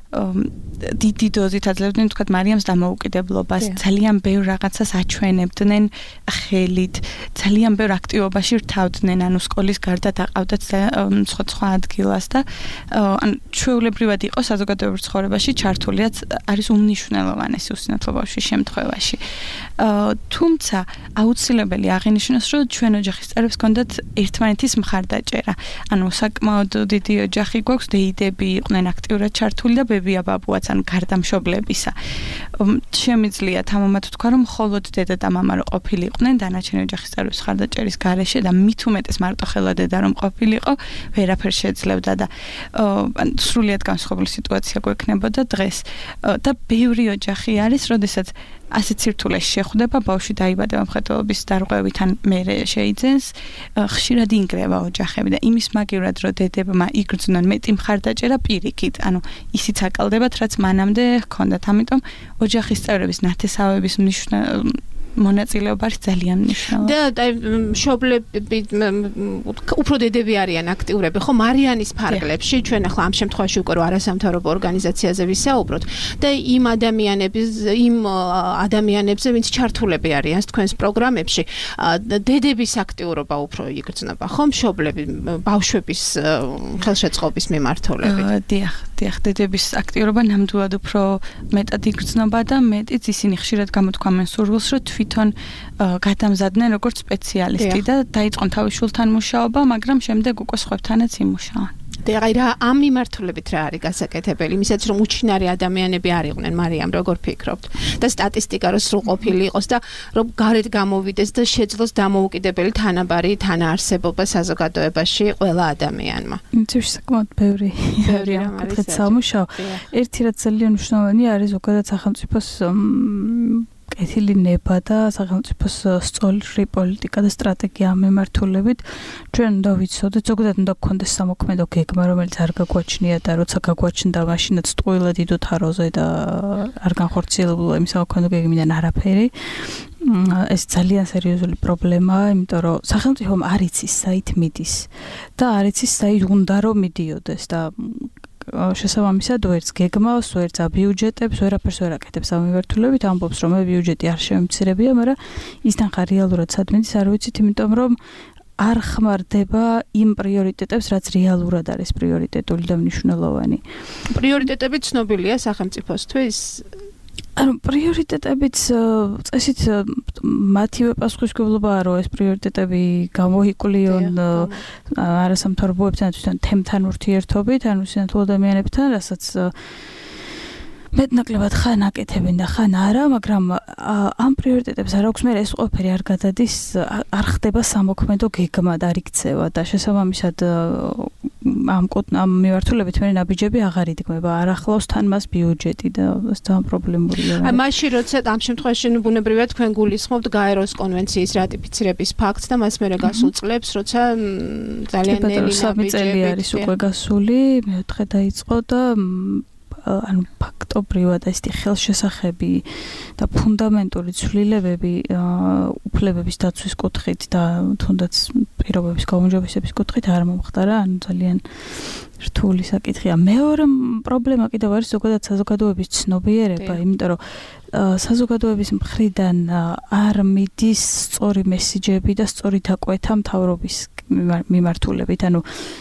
დიდი დოზით აძლევდნენ თქვათ მარიამს დამოუკიდებლობას, ძალიან ბევრ რაღაცას აჩვენებდნენ ხელით, ძალიან ბევრ აქტივობაში რთავდნენ, ანუ სკოლის გარდა დაყავდათ სხვა ადგილას და ან ჩვეულებრივად იყო საზოგადოებრივ ცხოვრებაში ჩართულიაც არის უმნიშვნელოვანესი უსინათლო შემთხვევაში. თუმცა აუცილებელი აღინიშნოს, რომ ჩვენ ოჯახის წევრებს ჰქონდათ ერთმანეთის მხარდაჭერა. ანუ საკმაოდ დიდი ოჯახი გვაქვს, დეიდები იყვნენ აქტიურად ჩართული და ბებია ბაბუაც ან გარდამშობლებისა. შემიძლია თამამად თქვა, რომ მხოლოდ დედა და მამა რო ყოფილიყვნენ დანარჩენი ოჯახის წევრების მხარდაჭერის გარეშე და მით უმეტეს მარტოხელა დედა რომ ყოფილიყო, ვერაფერს შეძლებდა და ან სრულიად განსხვავებული სიტუაცია გვექნებოდა დღეს. და ბევრი ოჯახი არის, როდესაც ასეთ სირთულეში შეხვდება, ბავშვი დაიბადება მხედველობის დარღვევით ან მერე შეიძენს, ხშირად ინგრევა ოჯახები და იმის მაგივრად, რომ დედებმა იგრძნონ მეტი მხარდაჭერა პირიქით, ანუ ისიც აკალდებათ, რაც მანამდე ჰქონდათ. ამიტომ ოჯახის წევრების ნათესავების მნიშვნელობა მონაწილეობა არის ძალიან მნიშვნელოვანი. და მშობლები უფრო დედები არიან აქტიურები, ხო, მარიანის ფარგლებში, ჩვენ ახლა ამ შემთხვევაში უკვე არასამთავრობო ორგანიზაციაზე ვისაუბროთ და იმ ადამიანების, იმ ადამიანებზე, ვინც ჩართულები არიან თქვენს პროგრამებში, დედების აქტიურობა უფრო იგრძნობა, ხო, მშობლები, ბავშვების ხელშეწყობის მიმართულებით. დიახ, დიახ, დედების აქტიურობა ნამდვილად უფრო მეტად იგრძნობა და მეტიც ისინი ხშირად გამოთქვამენ სურვილს, რომ თვითონ გადამზადდნენ როგორც სპეციალისტი და დაიწყონ თავის შვილთან მუშაობა, მაგრამ შემდეგ უკვე სხვებთანაც იმუშაონ. და რა ამ მიმართულებით რა არის გასაკეთებელი, იმისაც რომ უჩინარი ადამიანები არ იყვნენ, მარიამ, როგორ ფიქრობთ? და სტატისტიკა რო სრულყოფილი იყოს და რომ გარეთ გამოვიდეს და შეძლოს დამოუკიდებელი თანაბარი თანაარსებობა საზოგადოებაში ყველა ადამიანმა. იცი საკმაოდ ბევრი ბევრი რამაც სამუშაო. ერთი რაც ძალიან მნიშვნელოვანია არის ზოგადად სახელმწიფოს კეთილი ნება და სახელმწიფოს სწორი პოლიტიკა და სტრატეგია ამ მიმართულებით. ჩვენ უნდა ვიცოდეთ, ზოგადად უნდა გქონდეს სამოქმედო გეგმა, რომელიც არ გაგვაჩნია და როცა გაგვაჩნდა, მაშინაც ტყუილად იდო თაროზე და არ განხორციელებულა იმ სამოქმედო გეგმიდან არაფერი. ეს ძალიან სერიოზული პრობლემაა, იმიტომ რომ სახელმწიფომ არ იცის საით მიდის და არ იცის საით უნდა რომ მიდიოდეს და შესაბამისად ვერც გეგმავს, ვერც ბიუჯეტებს, ვერაფერს ვერ აკეთებს ამ მიმართულებით, ამბობს რომ ბიუჯეტი არ შემცირებია, მაგრამ ისთან ხარ რეალურად სად მიდის არ ვიცით, იმიტომ რომ არ ხმარდება იმ პრიორიტეტებს, რაც რეალურად არის პრიორიტეტული და მნიშვნელოვანი. პრიორიტეტები ცნობილია სახელმწიფოსთვის? ანუ პრიორიტეტებიც წესით მათივე პასუხისმგებლობაა, რომ ეს პრიორიტეტები გამოიკლიონ არასამთავრობოებთან თვითონ თემთან ურთიერთობით, ანუ სინათლო ადამიანებთან, რასაც მეტნაკლებად ხან აკეთებენ და ხან არა, მაგრამ ამ პრიორიტეტებს არ აქვს, მე ეს ყველაფერი არ გადადის, არ ხდება სამოქმედო გეგმა და არ იქცევა და შესაბამისად ამ ამ მიმართულებით მე ნაბიჯები აღარ იდგმება, არ ახლავს თან მას ბიუჯეტი და ეს ძალიან პრობლემურია. აი მაშინ როცა ამ შემთხვევაში ბუნებრივად თქვენ გულისხმობთ გაეროს კონვენციის რატიფიცირების ფაქტს და მას მერე გასულ წლებს, როცა ძალიან ნელი სამი წელი არის უკვე გასული, მეოთხე დაიწყო და ანუ ფაქტობრივად ესეთი ხელშესახები და ფუნდამენტური ცვლილებები უფლებების დაცვის კუთხით და თუნდაც პირობების გაუმჯობესების კუთხით არ მომხდარა, ანუ ძალიან რთული საკითხია. მეორე პრობლემა კიდევ არის ზოგადად საზოგადოების ცნობიერება, იმიტომ რომ საზოგადოების მხრიდან არ მიდის სწორი მესიჯები და სწორი დაკვეთა მთავრობის მიმართულებით, ანუ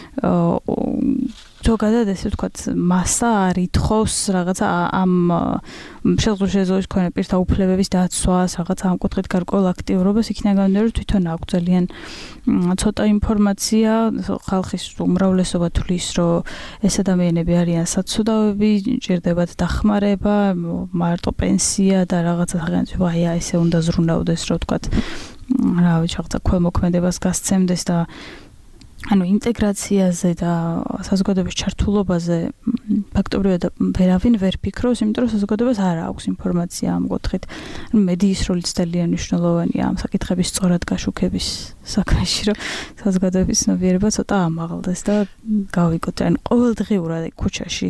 ზოგადად ესე ვთქვათ, მასა არ ითხოვს რაღაცა ამ შესაძლოა თქვენ პირთა უფლებების დაცვას, რაღაცა ამ კუთხით გარკვეულ აქტიურობას, იქიდან გამომდინარე, რომ თვითონ აქვს ძალიან ცოტა ინფორმაცია, ხალხის უმრავლესობა თვლის, რომ ეს ადამიანები არიან საცუდავები, ჭირდებათ დახმარება, მარტო პენსია და რაღაცა სახელმწიფო აი ესე უნდა ზრუნავდეს, რომ ვთქვათ, რა ვიცი, რაღაცა ქველმოქმედებას გასცემდეს და ანუ ინტეგრაციაზე და საზოგადოების ჩართულობაზე ფაქტობრივად ვერავინ ვერ ფიქრობს, იმიტომ რომ საზოგადოებას არ აქვს ინფორმაცია ამ კუთხით. მედიის როლიც ძალიან მნიშვნელოვანია ამ საკითხების სწორად გაშუქების საქმეში, რომ საზოგადოების ცნობიერება ცოტა ამაღლდეს და გავიგოთ. ანუ ყოველდღიურად ქუჩაში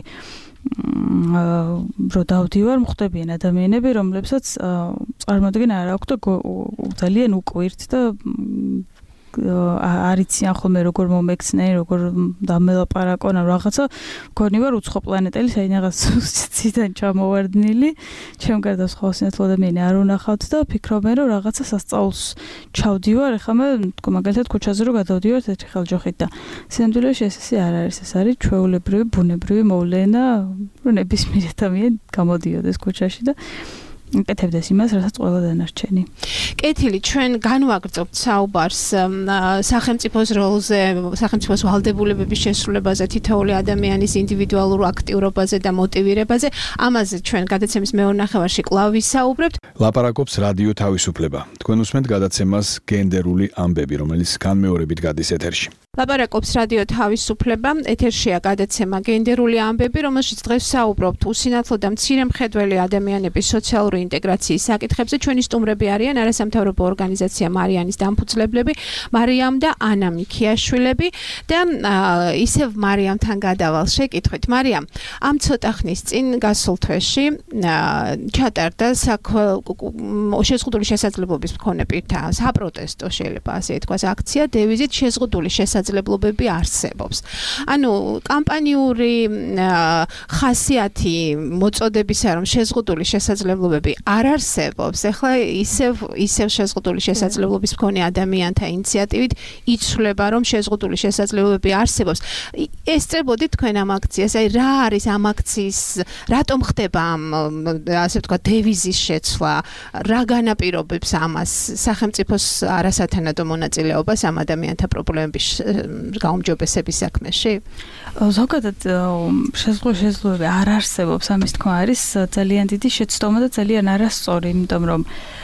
რო დავდივარ, მოხდებიან ადამიანები, რომლებსაც წარმოადგენა არ აქვს და ძალიან უკვირთ და არიციან ხოლმე როგორ მომექცნენ, როგორ დამელაპარაკონ ან რაღაცა მგონი ვარ უცხო პლანეტელი, საინაღაც ციდან ჩამოვარდნილი, ჩემ გარდა სხვა სინათლე ადამიანი არ უნახავთ და ფიქრობენ რომ რაღაცა სასწაულს ჩავდივარ, ეხლა მე თქო მაგალითად ქუჩაზე რო გადავდივართ ერთი ხელჯოხით და სინამდვილეში ეს ისე არ არის, ეს არის ჩვეულებრივი ბუნებრივი მოვლენა, რომ ნებისმიერ ადამიანი გამოდიოდეს ქუჩაში და კეთებდეს იმას, რასაც ყველა დანარჩენი. კეთილი, ჩვენ განვაგრძობთ საუბარს სახელმწიფოს როლზე, სახელმწიფოს ვალდებულებების შესრულებაზე, თითოეული ადამიანის ინდივიდუალურ აქტიურობაზე და მოტივირებაზე. ამაზე ჩვენ გადაცემის მეორე ნახევარში კვლავ ვისაუბრებთ. ლაპარაკობს რადიო თავისუფლება. თქვენ უსმენთ გადაცემას გენდერული ამბები, რომელიც განმეორებით გადის ეთერში. ლაპარაკობს რადიო თავისუფლება, ეთერშია გადაცემა გენდერული ამბები, რომელშიც დღეს ვსაუბრობთ უსინათლო და მცირემხედველი ადამიანების სოციალური ინტეგრაციის საკითხებზე. ჩვენი სტუმრები არიან არასამთავრობო ორგანიზაცია მარიანის დამფუძნებლები, მარიამ და ანა მიქიაშვილები და ისევ მარიამთან გადავალ შეკითხვით. მარიამ, ამ ცოტა ხნის წინ გასულ თვეში ჩატარდა შეზღუდული შესაძლებლობის მქონე პირთა საპროტესტო, შეიძლება ასე ითქვას, აქცია დევიზით შეზღუდული შესაძლებლობები არსებობს. ანუ კამპანიური ხასიათი მოწოდებისა, რომ შეზღუდული შესაძლებლობები არ არსებობს, ეხლა ისევ ისევ შეზღუდული შესაძლებლობის მქონე ადამიანთა ინიციატივით იცვლება, რომ შეზღუდული შესაძლებლობები არსებობს. ესწრებოდით თქვენ ამ აქციას, აი რა არის ამ აქციის, რატომ ხდება ამ ასე ვთქვათ დევიზის შეცვლა, რა განაპირობებს ამას სახელმწიფოს არასათანადო მონაწილეობას ამ ადამიანთა პრობლემების გაუმჯობესების საქმეში? ზოგადად შეზღუდული შესაძლებლობები არ არსებობს, ამის თქმა არის ძალიან დიდი შეცდომა და ძალიან არასწორი, იმიტომ რომ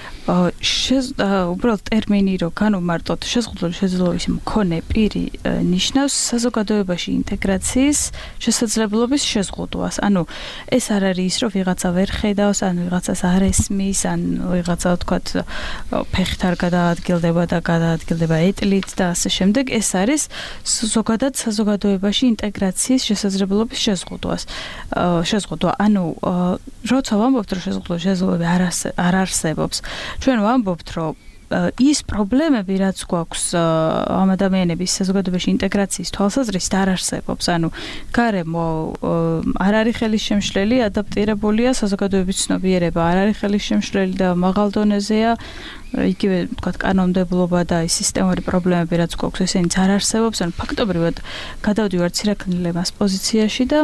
შეზ უბრალოდ ტერმინი რო განვმარტოთ შეზღუდული შესაძლებლობის მქონე პირი ნიშნავს საზოგადოებაში ინტეგრაციის შესაძლებლობის შეზღუდვას. ანუ ეს არ არის ის, რომ ვიღაცა ვერ ხედავს, ან ვიღაცას არ ესმის, ან ვიღაცა თქვათ ფეხით არ გადაადგილდება და გადაადგილდება ეტლით და ასე შემდეგ. ეს არის ზოგადად საზოგადოებაში ინტეგრაციის შესაძლებლობის შეზღუდვას. შეზღუდვა, ანუ როცა ვამბობთ, რომ შეზღუდული შესაძლებლობები არ არსებობს, ჩვენ ვამბობთ, რომ ის პრობლემები, რაც გვაქვს ამ ადამიანების საზოგადოებაში ინტეგრაციის თვალსაზრისით არ არსებობს. ანუ გარემო არ არის ხელისშემშლელი, ადაპტირებულია, საზოგადოების ცნობიერება არ არის ხელისშემშლელი და მაღალ დონეზეა. იგივე თქვათ კანონმდებლობა და ის სისტემური პრობლემები, რაც გვაქვს, ესენიც არ არსებობს. ანუ ფაქტობრივად გადავდივართ ცირაკნილებას პოზიციაში და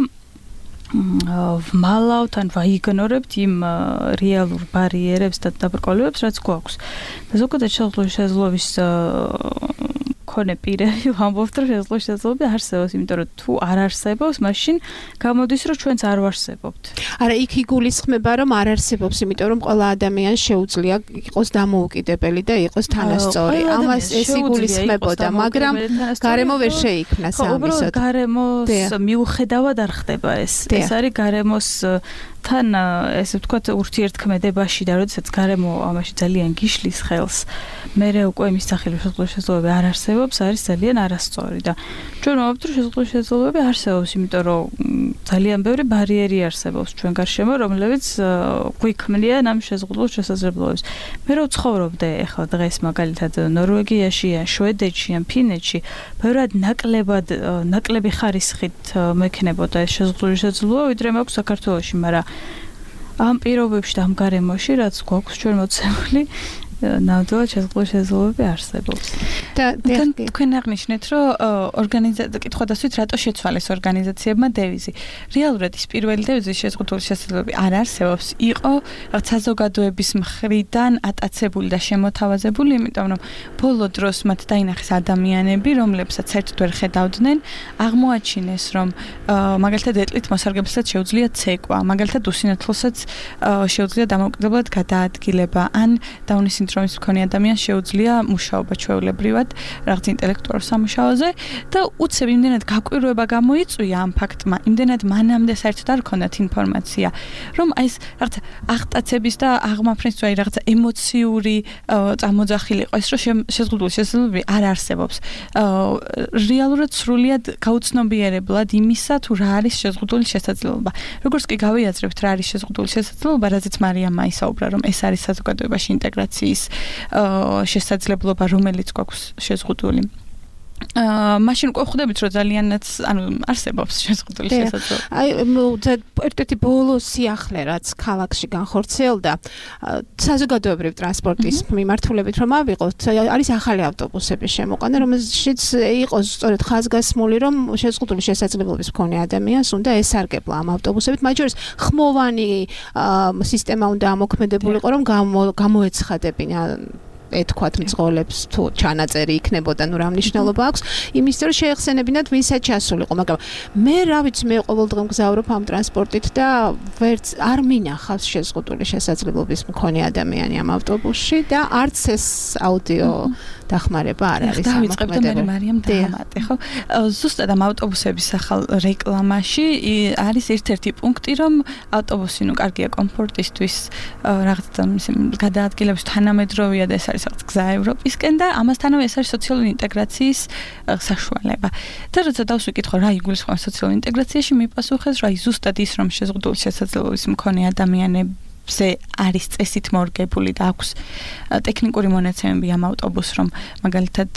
ვმალავთ ან ვაიგნორებთ იმ რეალურ ბარიერებს და დაბრკოლებებს, რაც გვაქვს. და ზოგადად შეზღუდული შესაძლებლობის მქონე პირები ვამბობთ, რომ შეზღუდული შესაძლებლობები არსებობს, იმიტომ რომ თუ არ არსებობს, მაშინ გამოდის, რომ ჩვენც არ ვარსებობთ. არა, იქ იგულისხმება, რომ არ არსებობს, იმიტომ რომ ყველა ადამიანს შეუძლია იყოს დამოუკიდებელი და იყოს თანასწორი. ამას ეს იგულისხმებოდა, მაგრამ გარემო ვერ შეიქმნა სამისოდ. ხო, უბრალოდ გარემოს მიუხედავად არ ხდება ეს. ეს არის გარემოს თან ესე ვთქვათ ურთიერთქმედებაში და როდესაც გარემო ამაში ძალიან გიშლის ხელს, მერე უკვე იმის სახელი შეზღუდული შესაძლებლობები არ არსებობს, არის ძალიან არასწორი და ჩვენ ვამბობთ, რომ შეზღუდული შესაძლებლობები არსებობს, იმიტომ რომ ძალიან ბევრი ბარიერი არსებობს ჩვენ გარშემო, რომლებიც გვიქმნიან ამ შეზღუდულ შესაძლებლობებს. მე რო ვცხოვრობდე ახლა დღეს მაგალითად ნორვეგიაში, შვედეთში, ფინეთში, ბევრად ნაკლებად ნაკლები ხარისხით მექნებოდა ეს შეზღუდული შესაძლებლობა, ვიდრე მაქვს საქართველოში, მაგრამ ამ პირობებში და ამ გარემოში, რაც გვაქვს ჩვენ მოცემული, ნამდვილად შეზღუდული შესაძლებლობები არსებობს. და თქვენ აღნიშნეთ, რომ ორგანიზაცია კითხვა დასვით, რატო შეცვალეს ორგანიზაციებმა დევიზი. რეალურად ის პირველი დევიზი შეზღუდული შესაძლებლობები არ არსებობს. იყო საზოგადოების მხრიდან ატაცებული და შემოთავაზებული, იმიტომ რომ ბოლო დროს მათ დაინახეს ადამიანები, რომლებსაც საერთოდ ვერ ხედავდნენ, აღმოაჩინეს, რომ მაგალითად ეტლით მოსარგებლებსაც შეუძლია ცეკვა, მაგალითად უსინათლოსაც შეუძლია დამოუკიდებლად გადაადგილება, ან დაუნის სინდრომის მქონე ადამიანს შეუძლია მუშაობა ჩვეულებრივად რაღაც ინტელექტუალურ სამუშაოზე და უცებ იმდენად გაკვირვება გამოიწვია ამ ფაქტმა, იმდენად მანამდე საერთოდ არ ჰქონდათ ინფორმაცია, რომ აი ეს რაღაც აღტაცების და აღმაფრენის თუ აი რაღაცა ემოციური წამოძახილი იყო ეს, რომ შეზღუდული შესაძლებლობები არ არსებობს. რეალურად სრულიად გაუცნობიერებლად იმისა, თუ რა არის შეზღუდული შესაძლებლობა. როგორც კი გავიაზრებთ რა არის შეზღუდული შესაძლებლობა, რაზეც მარიამმა ისაუბრა, რომ ეს არის საზოგადოებაში ინტეგრაციის ის შესაძლებლობა, რომელიც გვაქვს შეზღუდული. აა მაშინ უკვე ხვდებით რომ ძალიანაც ანუ არსებობს შეზღუდული შესაძლებლობა. აი ერთ-ერთი ბოლო სიახლე რაც ქალაქში განხორციელდა საზოგადოებრივ ტრანსპორტის მიმართულებით რომ ავიღოთ არის ახალი ავტობუსების შემოყვანა რომელშიც იყოს სწორედ ხაზგასმული რომ შეზღუდული შესაძლებლობის მქონე ადამიანს უნდა ესარგებლა ამ ავტობუსებით მათ შორის ხმოვანი სისტემა უნდა ამოქმედებულიყო რომ გამოეცხადებინა ეთქვათ მძღოლებს თუ ჩანაწერი იქნებოდა ნუ რა მნიშვნელობა აქვს იმის რომ შეეხსენებინათ ვინცაც ჩასულიყო მაგრამ მე რა ვიცი მე ყოველდღე მგზავრობ ამ ტრანსპორტით და ვერც არ მინახავს შეზღუდული შესაძლებლობის მქონე ადამიანი ამ ავტობუსში და არც ეს აუდიო დახმარება არ არის დავიწყებ და მე მარიამ დაამატე ხო ზუსტად ამ ავტობუსების ახალ რეკლამაში არის ერთ-ერთი პუნქტი რომ ავტობუსი ნუ კარგია კომფორტისთვის რაღაცა გადაადგილების თანამედროვეა და ეს არის რაღაც გზა ევროპისკენ და ამასთანავე ეს არის სოციალური ინტეგრაციის საშუალება. და როცა დავსვიკითხო რა იგულისხმება სოციალურ ინტეგრაციაში მიპასუხეს რა ზუსტად ის რომ შეზღუდული შესაძლებლობის მქონე ადამიანებზე არის წესით მორგებული და აქვს ტექნიკური მონაცემები ამ ავტობუსს რომ მაგალითად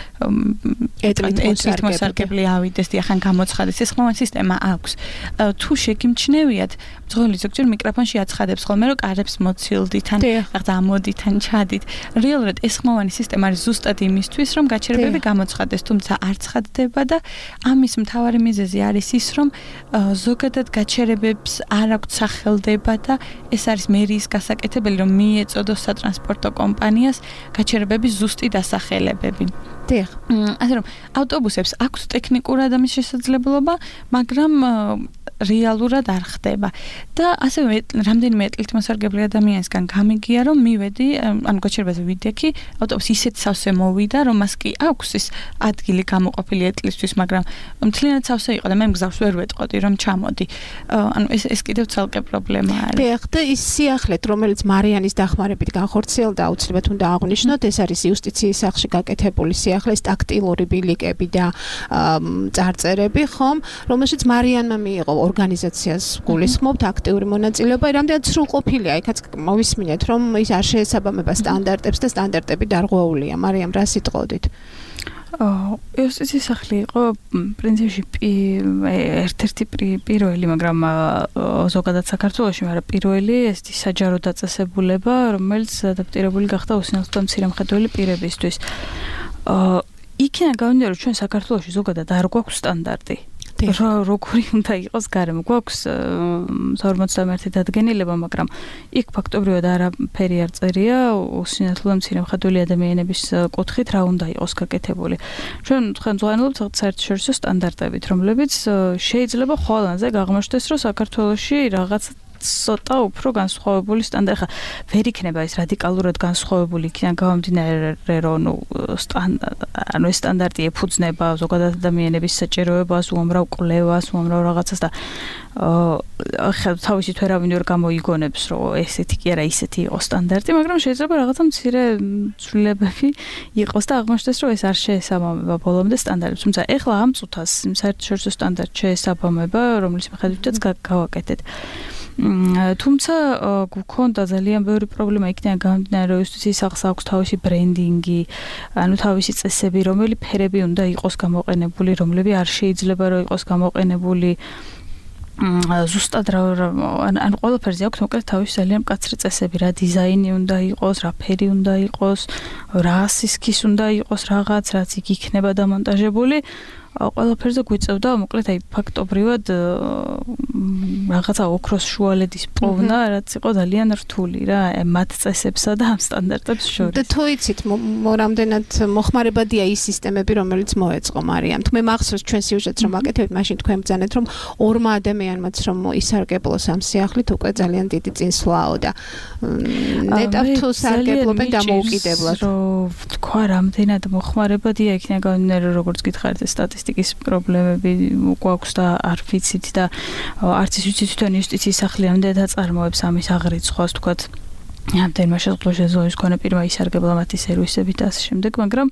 ეთნიკურ მოსარგებლე ავიდეს და ახან გამოცხადეს ეს ხმოვანი სისტემა აქვს. თუ შეგიმჩნევიათ ძღოლი ზოგჯერ მიკროფონში აცხადებს ხოლმე რომ კარებს მოცილდით ან რაღაცა ამოდით ან ჩადით. რეალურად ეს ხმოვანი სისტემა არის ზუსტად იმისთვის რომ გაჩერებები გამოცხადეს, თუმცა არ ცხადდება და ამის მთავარი მიზეზი არის ის რომ ზოგადად გაჩერებებს არ აქვს სახელდება და ეს არის მერიის გასაკეთებელი რომ მიეწოდოს სატრანსპორტო კომპანიას გაჩერებების ზუსტი დასახელებები. დიახ. ასე რომ ავტობუსებს აქვს ტექნიკურად ამის შესაძლებლობა, მაგრამ რეალურად არ ხდება. და ასევე რამდენიმე ეტლით მოსარგებლე ადამიანისგან გამიგია რომ მივედი, ანუ გაჩერებაზე ვიდექი, ავტობუსი ისეთ სავსე მოვიდა, რომ მას კი აქვს ის ადგილი გამოყოფილი ეტლისთვის, მაგრამ მთლიანად სავსე იყო და მე მგზავს ვერ ვეტყოდი რომ ჩამოდი. ანუ ეს ეს კიდევ ცალკე პრობლემა არის. დიახ, და ის სიახლეთ, რომელიც მარიანის დახმარებით განხორციელდა, აუცილებლად უნდა აღვნიშნოთ, ეს არის იუსტიციის სახლში გაკეთებული სიახლე, ეს ტაქტილური ბილიკები და წარწერები, ხომ, რომელშიც მარიანმა მიიღო ორგანიზაციას გულისხმობთ აქტიური მონაწილეობა, რამდენად სრულყოფილია, იქაც მოვისმინეთ, რომ ის არ შეესაბამება სტანდარტებს და სტანდარტები დარღვეულია. მარიამ, რა სიტყოდით? იუსტიციის სახლი იყო პრინციპში ერთ-ერთი პირველი, მაგრამ ზოგადად საქართველოში, მაგრამ პირველი ეს საჯარო დაწესებულება, რომელიც ადაპტირებული გახდა უსინათლო და მცირემხედველი პირებისთვის. იქიდან გამომდინარე, რომ ჩვენ საქართველოში ზოგადად არ გვაქვს სტანდარტი. როგორი უნდა იყოს გარემო. გვაქვს ორმოცდამეერთი დადგენილება, მაგრამ იქ ფაქტობრივად არაფერი არ წერია უსინათლო და მცირემხედველი ადამიანების კუთხით რა უნდა იყოს გაკეთებული. ჩვენ ხელმძღვანელობთ საერთაშორისო სტანდარტებით, რომლებიც შეიძლება ყველანზე გაღმოჩნდეს, რომ საქართველოში რაღაც ცოტა უფრო განსხვავებული სტანდარტი. ხა ვერ იქნება ეს რადიკალურად განსხვავებული იქიდან გამომდინარე, რომ ნუ ანუ ეს სტანდარტი ეფუძნება ზოგადად ადამიანების საჭიროებას, უამრავ კვლევას, უამრავ რაღაცას და ხა თავისით ვერავინ ვერ გამოიგონებს, რომ ესეთი კი არა, ისეთი იყოს სტანდარტი, მაგრამ შეიძლება რაღაცა მცირე ცვლილებები იყოს და აღმოჩნდეს, რომ ეს არ შეესაბამება ბოლომდე სტანდარტებს. თუმცა ეხლა ამ წუთას საერთაშორისო სტანდარტი შეესაბამება, რომლის მიხედვითაც გავაკეთეთ. თუმცა გქონდა ძალიან ბევრი პრობლემა იქიდან გამომდინარე, რომ იუსტიციის სახლს აქვს თავისი ბრენდინგი, ანუ თავისი წესები, რომელი ფერები უნდა იყოს გამოყენებული, რომლები არ შეიძლება რომ იყოს გამოყენებული ზუსტად რა ან ყველაფერზე აქვს მოკლედ თავისი ძალიან მკაცრი წესები, რა დიზაინი უნდა იყოს, რა ფერი უნდა იყოს, რა სისქის უნდა იყოს რაღაც, რაც იქ იქნება დამონტაჟებული. ყველაფერზე გვიწევდა მოკლედ აი ფაქტობრივად რაღაცა ოქროს შუალედის პოვნა, რაც იყო ძალიან რთული რა მათ წესებსა და ამ სტანდარტებს შორის. და თუ იცით რამდენად მოხმარებადია ის სისტემები, რომელიც მოეწყო მარიამ. თუ მე მახსოვს ჩვენ სიუჟეტს რომ ვაკეთებთ, მაშინ თქვენ ბრძანეთ რომ ორმა ადამიანმაც რომ ისარგებლოს ამ სიახლით უკვე ძალიან დიდი წინსვლაო და ნეტავ თუ სარგებლობენ დამოუკიდებლად. რომ თქვა რამდენად მოხმარებადია იქნება გამომდინარე, როგორც გითხარით ეს სტატისტიკა სტატისტიკის პრობლემები გვაქვს და არ ვიცით და არც ის ვიცით თვითონ იუსტიციის სახლი ამდენად აწარმოებს ამის აღრიცხვას, თქვათ ამდენმა შეზღუდული შესაძლებლობის მქონე პირმა ისარგებლა მათი სერვისებით და ასე შემდეგ, მაგრამ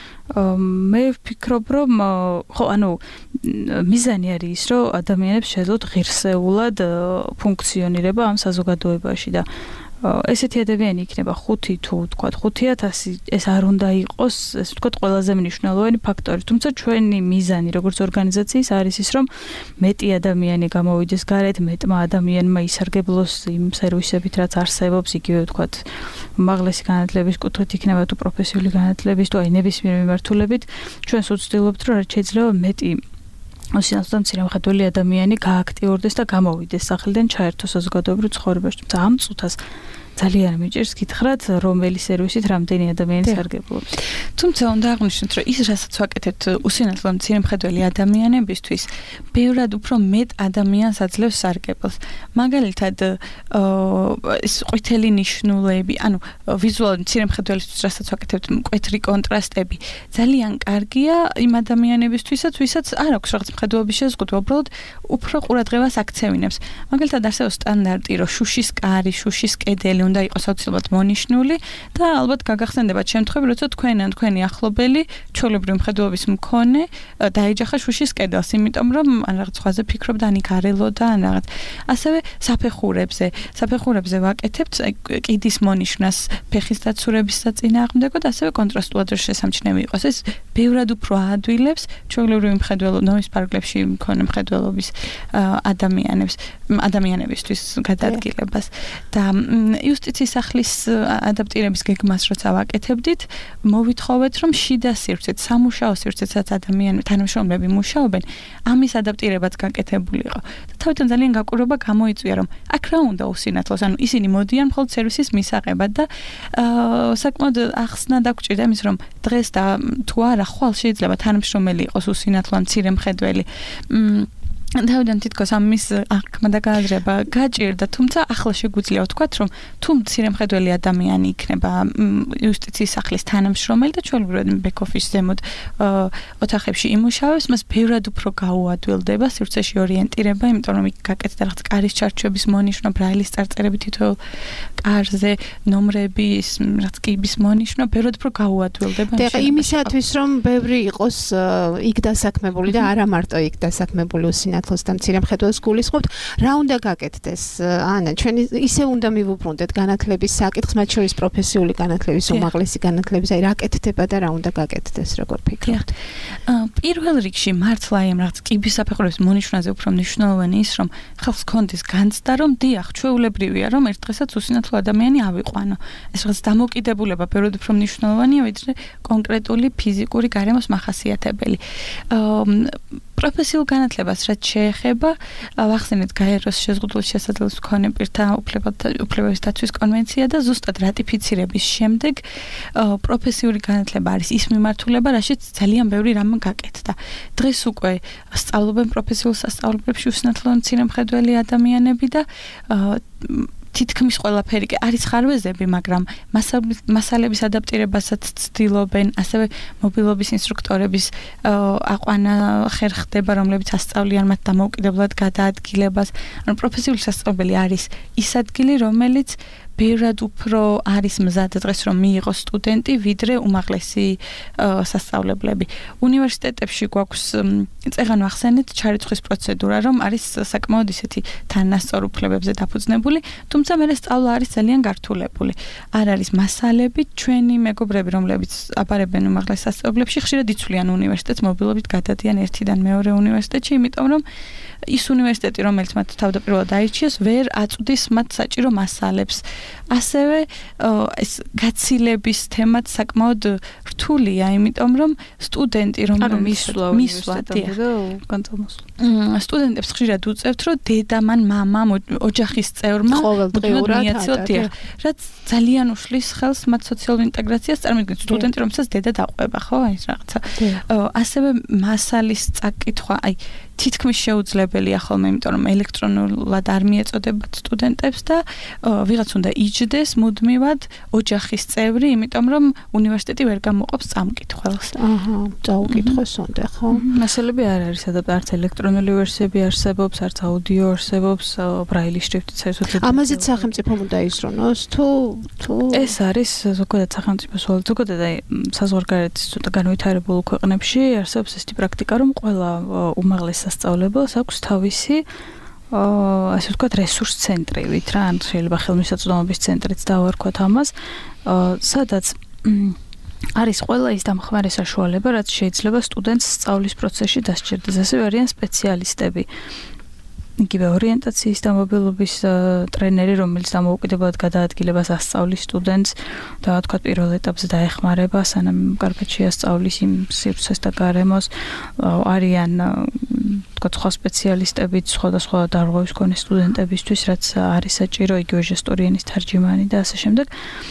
მე ვფიქრობ, რომ ხო, ანუ მიზანი არის ის, რომ ადამიანებს შეძლოთ ღირსეულად ფუნქციონირება ამ საზოგადოებაში და ესეთი ადამიანი იქნება ხუთი თუ თქვა ხუთი ათასი, ეს არ უნდა იყოს, ესე ვთქვათ, ყველაზე მნიშვნელოვანი ფაქტორი. თუმცა ჩვენი მიზანი როგორც ორგანიზაციის არის ის, რომ მეტი ადამიანი გამოვიდეს გარეთ, მეტმა ადამიანმა ისარგებლოს იმ სერვისებით, რაც არსებობს, იგივე ვთქვათ, უმაღლესი განათლების კუთხით იქნება თუ პროფესიული განათლების თუ აი ნებისმიერ მიმართულებით, ჩვენს ვცდილობთ, რომ რაც შეიძლება მეტი ოსინათლო მცირემხედველი ადამიანი გააქტიურდეს და გამოვიდეს სახლიდან, ჩაერთოს საზოგადოებრივ ცხოვრებაში. თუმცა ამ წუთას ძალიან მიჭირს გითხრათ, რომელი სერვისით რამდენი ადამიანი სარგებლობს. თუმცა უნდა აღვნიშნოთ, რომ ის რასაც ვაკეთებთ უსინათლო მცირემხედველი ადამიანებისთვის, ბევრად უფრო მეტ ადამიანს აძლევს სარგებელს. მაგალითად, ეს ყვითელი ნიშნულები, ანუ ვიზუალური მცირემხედველისთვის რასაც ვაკეთებთ, მკვეთრი კონტრასტები, ძალიან კარგია იმ ადამიანებისთვისაც, ვისაც არ აქვს რაღაც მხედველობის შეზღუდვა, უბრალოდ უფრო ყურადღებას აქცევინებს. მაგალითად, არსებობს სტანდარტი, რომ შუშის კარი, შუშის კედელი უნდა იყოს აუცილებლად მონიშნული და ალბათ გაგახსენდებათ შემთხვევები, როცა თქვენ ან თქვენი ახლობელი ჩვეულებრივი მხედველობის მქონე დაეჯახა შუშის კედელს, იმიტომ რომ ან რაღაც სხვაზე ფიქრობდა, ან იქ არ ელოდა, ან რაღაც. ასევე საფეხურებზე, საფეხურებზე ვაკეთებთ კიდის მონიშნას ფეხის დაცურების საწინააღმდეგოდ, ასევე კონტრასტულად რომ შესამჩნევი იყოს. ეს ბევრად უფრო აადვილებს ჩვეულებრივი მხედველობის ფარგლებში მქონე მხედველობის ადამიანებს, ადამიანებისთვის გადაადგილებას და იუსტიციის სახლის ადაპტირების გეგმას როცა ვაკეთებდით, მოვითხოვეთ, რომ შიდა სივრცეთ, სამუშაო სივრცესაც ადამიანები, თანამშრომლები მუშაობენ, ამის ადაპტირებაც გაკეთებული იყო. და თავიდან ძალიან გაკვირვება გამოიწვია, რომ აქ რა უნდა უსინათლოს, ანუ ისინი მოდიან მხოლოდ სერვისის მისაღებად და საკმაოდ ახსნა დაგვჭირდა იმის, რომ დღეს და თუ არა, ხვალ შეიძლება თანამშრომელი იყოს უსინათლო ან მცირემხედველი. თავიდან თითქოს ამის აღქმა და გააზრება გაჭირდა, თუმცა ახლა შეგვიძლია ვთქვათ, რომ თუ მცირემხედველი ადამიანი იქნება იუსტიციის სახლის თანამშრომელი და ჩვეულებრივად ბექ-ოფისში ზემოთ ოთახებში იმუშავებს, მას ბევრად უფრო გაუადვილდება სივრცეში ორიენტირება, იმიტომ რომ იქ გაკეთდა რაღაც კარის ჩარჩოების მონიშნვა, ბრაილის წარწერები თითოეულ კარზე, ნომრების, რაღაც კიბის მონიშნვა, ბევრად უფრო გაუადვილდება. და იმისათვის, რომ ბევრი იყოს იქ დასაქმებული და არა მარტო იქ დასაქმებული უსინათლო და მცირემხედველს გულისხმობთ, რა უნდა გაკეთდეს? ანა, ჩვენ ისე უნდა მივუბრუნდეთ განათლების საკითხს, მათ შორის პროფესიული განათლების, უმაღლესი განათლების, აი რა კეთდება და რა უნდა გაკეთდეს, როგორ ფიქრობთ? პირველ რიგში მართლა იმ რაღაც კიბის საფეხურების მონიშნვაზე უფრო მნიშვნელოვანი ის, რომ ხალხს კონდეს განცდა, რომ დიახ, ჩვეულებრივია, რომ ერთ დღესაც უსინათლო ადამიანი ავიყვანო. ეს რაღაც დამოკიდებულება ბევრად უფრო მნიშვნელოვანია, ვიდრე კონკრეტული ფიზიკური გარემოს მახასიათებელი. პროფესიულ განათლებას რაც შეეხება, ვახსენეთ გაეროს შეზღუდული შესაძლებლობის მქონე პირთა უფლებების დაცვის კონვენცია და ზუსტად რატიფიცირების შემდეგ პროფესიული განათლება არის ის მიმართულება, რაშიც ძალიან ბევრი რამ გაკეთდა. დღეს უკვე სწავლობენ პროფესიულ სასწავლებლებში უსინათლო მცირემხედველი ადამიანები და თითქმის ყველაფერი კი არის ხარვეზები, მაგრამ მასალების ადაპტირებასაც ცდილობენ, ასევე მობილობის ინსტრუქტორების აყვანა ხერხდება, რომლებიც ასწავლიან მათ დამოუკიდებლად გადაადგილებას. ანუ პროფესიული სასწავლებელი არის ის ადგილი, რომელიც ბევრად უფრო არის მზად დღეს რომ მიიღოს სტუდენტი, ვიდრე უმაღლესი სასწავლებლები. უნივერსიტეტებში გვაქვს წეღან ვახსენეთ ჩარიცხვის პროცედურა, რომ არის საკმაოდ ისეთი თანასწორ უფლებებზე დაფუძნებული, თუმცა მერე სწავლა არის ძალიან გართულებული. არ არის მასალები, ჩვენი მეგობრები, რომლებიც აბარებენ უმაღლეს სასწავლებლებში, ხშირად იცვლიან უნივერსიტეტს, მობილობით გადადიან ერთიდან მეორე უნივერსიტეტში, იმიტომ რომ ის უნივერსიტეტი, რომელიც მათ თავდაპირველად აირჩიეს, ვერ აწვდის მათ საჭირო მასალებს. ასევე ეს გაცილების თემაც საკმაოდ რთულია, იმიტომ რომ სტუდენტი, რომელიც მისვლა უნივერსიტეტამდე და განწარმოსვლა. სტუდენტებს ხშირად უწევთ, რომ დედამან, მამამ, ოჯახის წევრმა ყოველდღიურად, რაც ძალიან უშლის ხელს მათ სოციალურ ინტეგრაციას. წარმოიდგინეთ სტუდენტი, რომელსაც დედა დაყვება, ხო, ეს რაღაცა. ასევე მასალის წაკითხვა, აი თითქმის შეუძლებელია ხოლმე, იმიტომ რომ ელექტრონულად არ მიეწოდებათ სტუდენტებს და ვიღაც უნდა იჯდეს მუდმივად ოჯახის წევრი, იმიტომ რომ უნივერსიტეტი ვერ გამოყოფს წამკითხველს. აჰა, წაუკითხოს უნდა, ხო? მასალები არ არის ადაპტირებული, არც ელექტრონული ვერსიები არსებობს, არც აუდიო არსებობს, ბრაილის შრიფტიც საერთოდ. ამაზეც სახელმწიფო უნდა იზრუნოს, თუ თუ ეს არის ზოგადად სახელმწიფოს ვალ, ზოგადად აი საზღვარგარეთის ცოტა განვითარებულ ქვეყნებში არსებობს ესეთი პრაქტიკა, რომ ყველა უმაღლეს სასწავლებელს აქვს თავისი ასე ვთქვათ, რესურს ცენტრივით რა, ან შეიძლება ხელმისაწვდომობის ცენტრიც დავარქვათ ამას, სადაც არის ყველა ის დამხმარე საშუალება, რაც შეიძლება სტუდენტს სწავლის პროცესში დასჭირდეს. ასევე არიან სპეციალისტები. იგივე ორიენტაციის და მობილობის ტრენერი, რომელიც დამოუკიდებლად გადაადგილებას ასწავლის სტუდენტს და თქვა პირველ ეტაპზე დაეხმარება, სანამ კარგად შეასწავლის იმ სივრცეს და გარემოს. არიან თქვა სხვა სპეციალისტებიც, სხვადასხვა დარღვევის მქონე სტუდენტებისთვის, რაც არის საჭირო, იგივე ჟესტური ენის თარჯიმანი და ასე შემდეგ.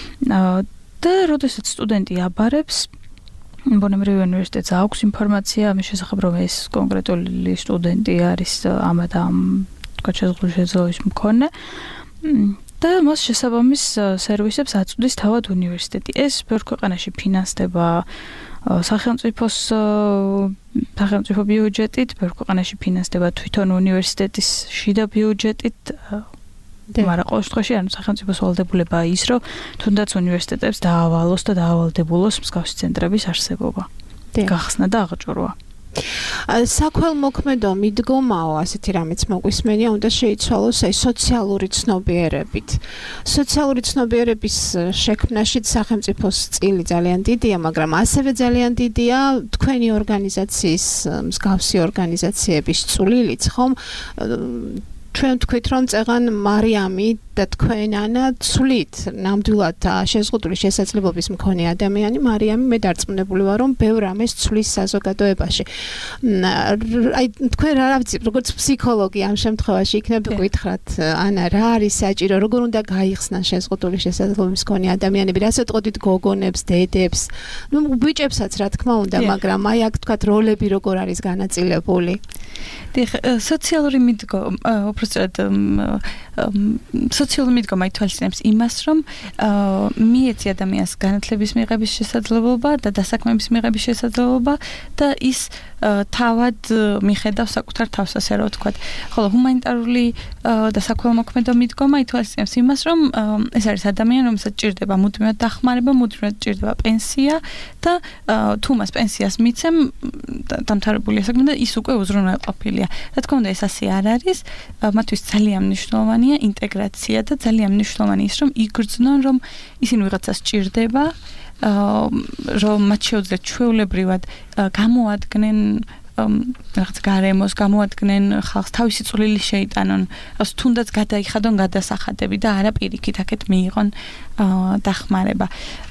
და როდესაც სტუდენტი აბარებს, ბუნებრივი უნივერსიტეტს აქვს ინფორმაცია ამის შესახებ, რომ ეს კონკრეტული სტუდენტი არის ამ და ამ თქვა შეზღუდული შეძლების მქონე და მას შესაბამის სერვისებს აწვდის თავად უნივერსიტეტი. ეს ბევრ ქვეყანაში ფინანსდება სახელმწიფოს სახელმწიფო ბიუჯეტით, ბევრ ქვეყანაში ფინანსდება თვითონ უნივერსიტეტის შიდა ბიუჯეტით. მაგრამ ყოველ შემთხვევაში ანუ სახელმწიფოს ვალდებულებაა ის, რომ თუნდაც უნივერსიტეტებს დაავალოს და დაავალდებულოს მსგავსი ცენტრების არსებობა, გახსნა და აღჭურვა. საქველმოქმედო მიდგომაო, ასეთი რამეც მოგვისმენია, უნდა შეიცვალოს აი სოციალური ცნობიერებით. სოციალური ცნობიერების შექმნაშიც სახელმწიფოს წილი ძალიან დიდია, მაგრამ ასევე ძალიან დიდია თქვენი ორგანიზაციის, მსგავსი ორგანიზაციების წვლილიც, ხომ? ჩვენ თქვით, რომ წეღან მარიამი და თქვენ ანა ცვლით ნამდვილად შეზღუდული შესაძლებლობის მქონე ადამიანი მარიამი მე დარწმუნებული ვარ, რომ ბევრ ამას ცვლის საზოგადოებაში. აი თქვენ რა ვიცი, როგორც ფსიქოლოგი ამ შემთხვევაში იქნებ გითხრათ, ანა რა არის საჭირო, როგორ უნდა გაიხსნან შეზღუდული შესაძლებლობის მქონე ადამიანები, რაც ეტყოდით გოგონებს, დედებს, ნუ ბიჭებსაც რა თქმა უნდა, მაგრამ აი აქ თქვათ როლები როგორ არის განაწილებული. დიახ, სოციალური მიდგომა, უბრალოდ სოციალური მიდგომა ითვალისწინებს იმას, რომ მიეცი ადამიანს განათლების მიღების შესაძლებლობა და დასაქმების მიღების შესაძლებლობა და ის თავად მიხედავს საკუთარ თავს, ასე რომ ვთქვათ. ხოლო ჰუმანიტარული და საქველმოქმედო მიდგომა ითვალისწინებს იმას, რომ ეს არის ადამიანი, რომელსაც ჭირდება მუდმივად დახმარება, მუდმივად ჭირდება პენსია და თუ მას პენსიას მიცემ, დამთავრებულია საქმე და ის უკვე უზრუნველყოფილია. რა თქმა უნდა, ეს ასე არ არის. მათთვის ძალიან მნიშვნელოვანია ინტეგრაცია და ძალიან მნიშვნელოვანია ის, რომ იგრძნონ, რომ ისინი ვიღაცას ჭირდება, რომ მათ შეუძლიათ ჩვეულებრივად გამოადგნენ რაღაც გარემოს, გამოადგნენ ხალხს, თავისი წვლილი შეიტანონ, თუნდაც გადაიხადონ გადასახადები და არა პირიქით აქეთ მიიღონ დახმარება.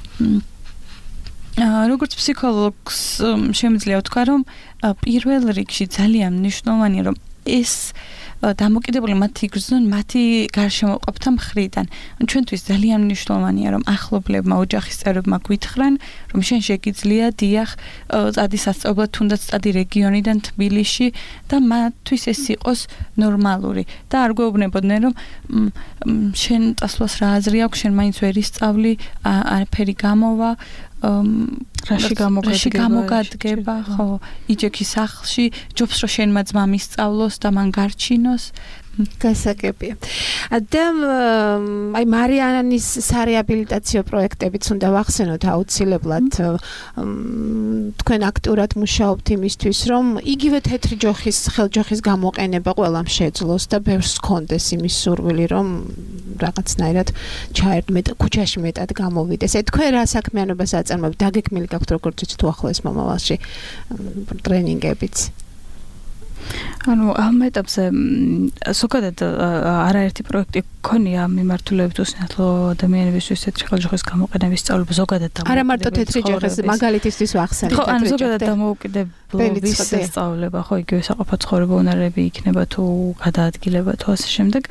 როგორც ფსიქოლოგს შემიძლია ვთქვა, რომ პირველ რიგში ძალიან მნიშვნელოვანია, რომ ეს დამოკიდებული მათი იგრძნონ მათი გარშემოყოფთა მხრიდან. ჩვენთვის ძალიან მნიშვნელოვანია, რომ ახლობლებმა, ოჯახის წევრებმა გვითხრან, რომ შენ შეგიძლია დიახ წადი სასწავლებლად, თუნდაც წადი რეგიონიდან თბილისში და მათთვის ეს იყოს ნორმალური და არ გვეუბნებოდნენ, რომ შენ წასვლას რა აზრი აქვს, შენ მაინც ვერ ისწავლი, არაფერი გამოვა, რაში გამოგადგება, ხო, იჯექი სახლში, ჯობს რომ შენმა ძმამ ისწავლოს და მან გარჩინოს. გასაგებია. და აი მარიანის სარეაბილიტაციო პროექტებიც უნდა ვახსენოთ აუცილებლად. თქვენ აქტიურად მუშაობთ იმისთვის, რომ იგივე თეთრი ჯოხის, ხელჯოხის გამოყენება ყველამ შეძლოს და ბევრს ჰქონდეს იმის სურვილი, რომ რაღაცნაირად ჩაერთმეთ, ქუჩაში მეტად გამოვიდეს. აი თქვენ რა საქმიანობას აწარმოებთ? დაგეკმილი გაქვთ როგორც იცით უახლოეს მომავალში ტრენინგებიც? ანუ ამ ეტაპზე ზოგადად არაერთი პროექტი გქონია მიმართულებით უსინათლო ადამიანებისთვის თეთრი ხელჯოხის გამოყენების სწავლება ზოგადად დამოუკიდებლად. არა მარტო თეთრი ჯოხის, მაგალითისთვის ვახსენეთ. ხო, ანუ ზოგადად დამოუკიდებლობის სწავლება, ხო, იგივე საყოფო ცხოვრება უნარები იქნება თუ გადაადგილება თუ ასე შემდეგ.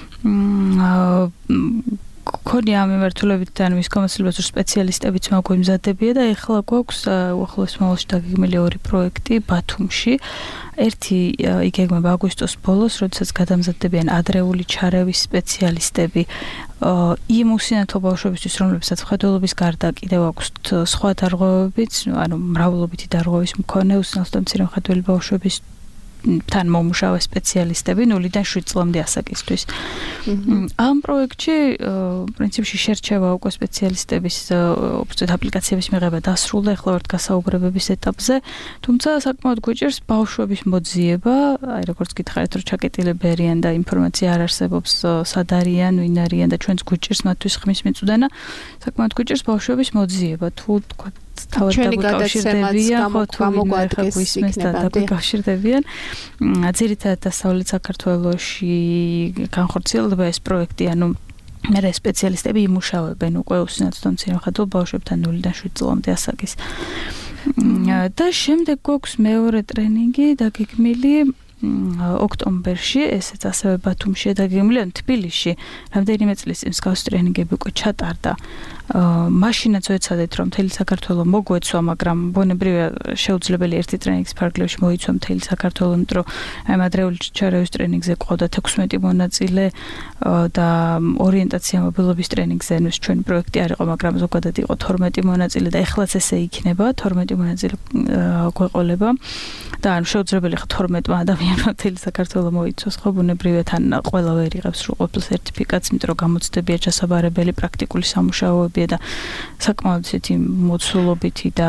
გქონია ამ მიმართულებით ან მის გამოცდილებას რომ სპეციალისტებიც მოგვიმზადებია და ეხლა გვაქვს უახლოეს მომავალში დაგეგმილი ორი პროექტი ბათუმში. ერთი იგეგმება აგვისტოს ბოლოს, როდესაც გადამზადდებიან ადრეული ჩარევის სპეციალისტები იმ უსინათლო ბავშვებისთვის, რომლებსაც მხედველობის გარდა კიდევ აქვთ სხვა დარღვევებიც, ანუ მრავლობითი დარღვევის მქონე უსინათლო და მცირე მხედველი ბავშვების თან მომუშავე სპეციალისტები ნულიდან შვიდ წლამდე ასაკისთვის. ამ პროექტში პრინციპში შერჩევა უკვე სპეციალისტების უბრალოდ აპლიკაციების მიღება დასრულდა, ახლა ვართ გასაუბრებების ეტაპზე, თუმცა საკმაოდ გვიჭირს ბავშვების მოძიება, აი როგორც გითხარით, რომ ჩაკეტილები არიან და ინფორმაცია არ არსებობს, სად არიან, ვინ არიან და ჩვენც გვიჭირს მათთვის ხმის მიწვდენა, საკმაოდ გვიჭირს ბავშვების მოძიება, თუ თქვა თავად დაკავშირდებიან, ხო თუ მოგვადგეს და დაკავშირდებიან. ძირითადად დასავლეთ საქართველოში განხორციელდება ეს პროექტი, ანუ მერე სპეციალისტები იმუშავებენ უკვე უსინათლო მცირემხატველ ბავშვებთან ნულიდან შვიდ წლამდე ასაკის. და შემდეგ გვაქვს მეორე ტრენინგი დაგეგმილი ოქტომბერში, ესეც ასევე ბათუმში დაგეგმილი, ან თბილისში. რამდენიმე წლის წინ მსგავსი ტრენინგები უკვე ჩატარდა. მაშინაც ვეცადეთ, რომ მთელი საქართველო მოგვეცვა, მაგრამ ბუნებრივია შეუძლებელი ერთი ტრენინგის ფარგლებში მოიცვა მთელი საქართველო, იმიტომ რომ აი ადრეული ჩარევის ტრენინგზე ყავდა თექვსმეტი მონაწილე და ორიენტაცია მობილობის ტრენინგზე ნუ ჩვენი პროექტი არ იყო, მაგრამ ზოგადად იყო თორმეტი მონაწილე და ეხლაც ესე იქნება, თორმეტი მონაწილე გვეყოლება და ანუ შეუძლებელი ხო თორმეტმა ადამიანმა მთელი საქართველო მოიცვას, ხო ბუნებრივია თან ყველა ვერ იღებს სრულყოფილ სერტიფიკატს, იმიტომ რომ გამოცდებია ჩასაბარებელი პრაქტიკული სამუშაოები და საკმაოდ ისეთი მოცულობითი და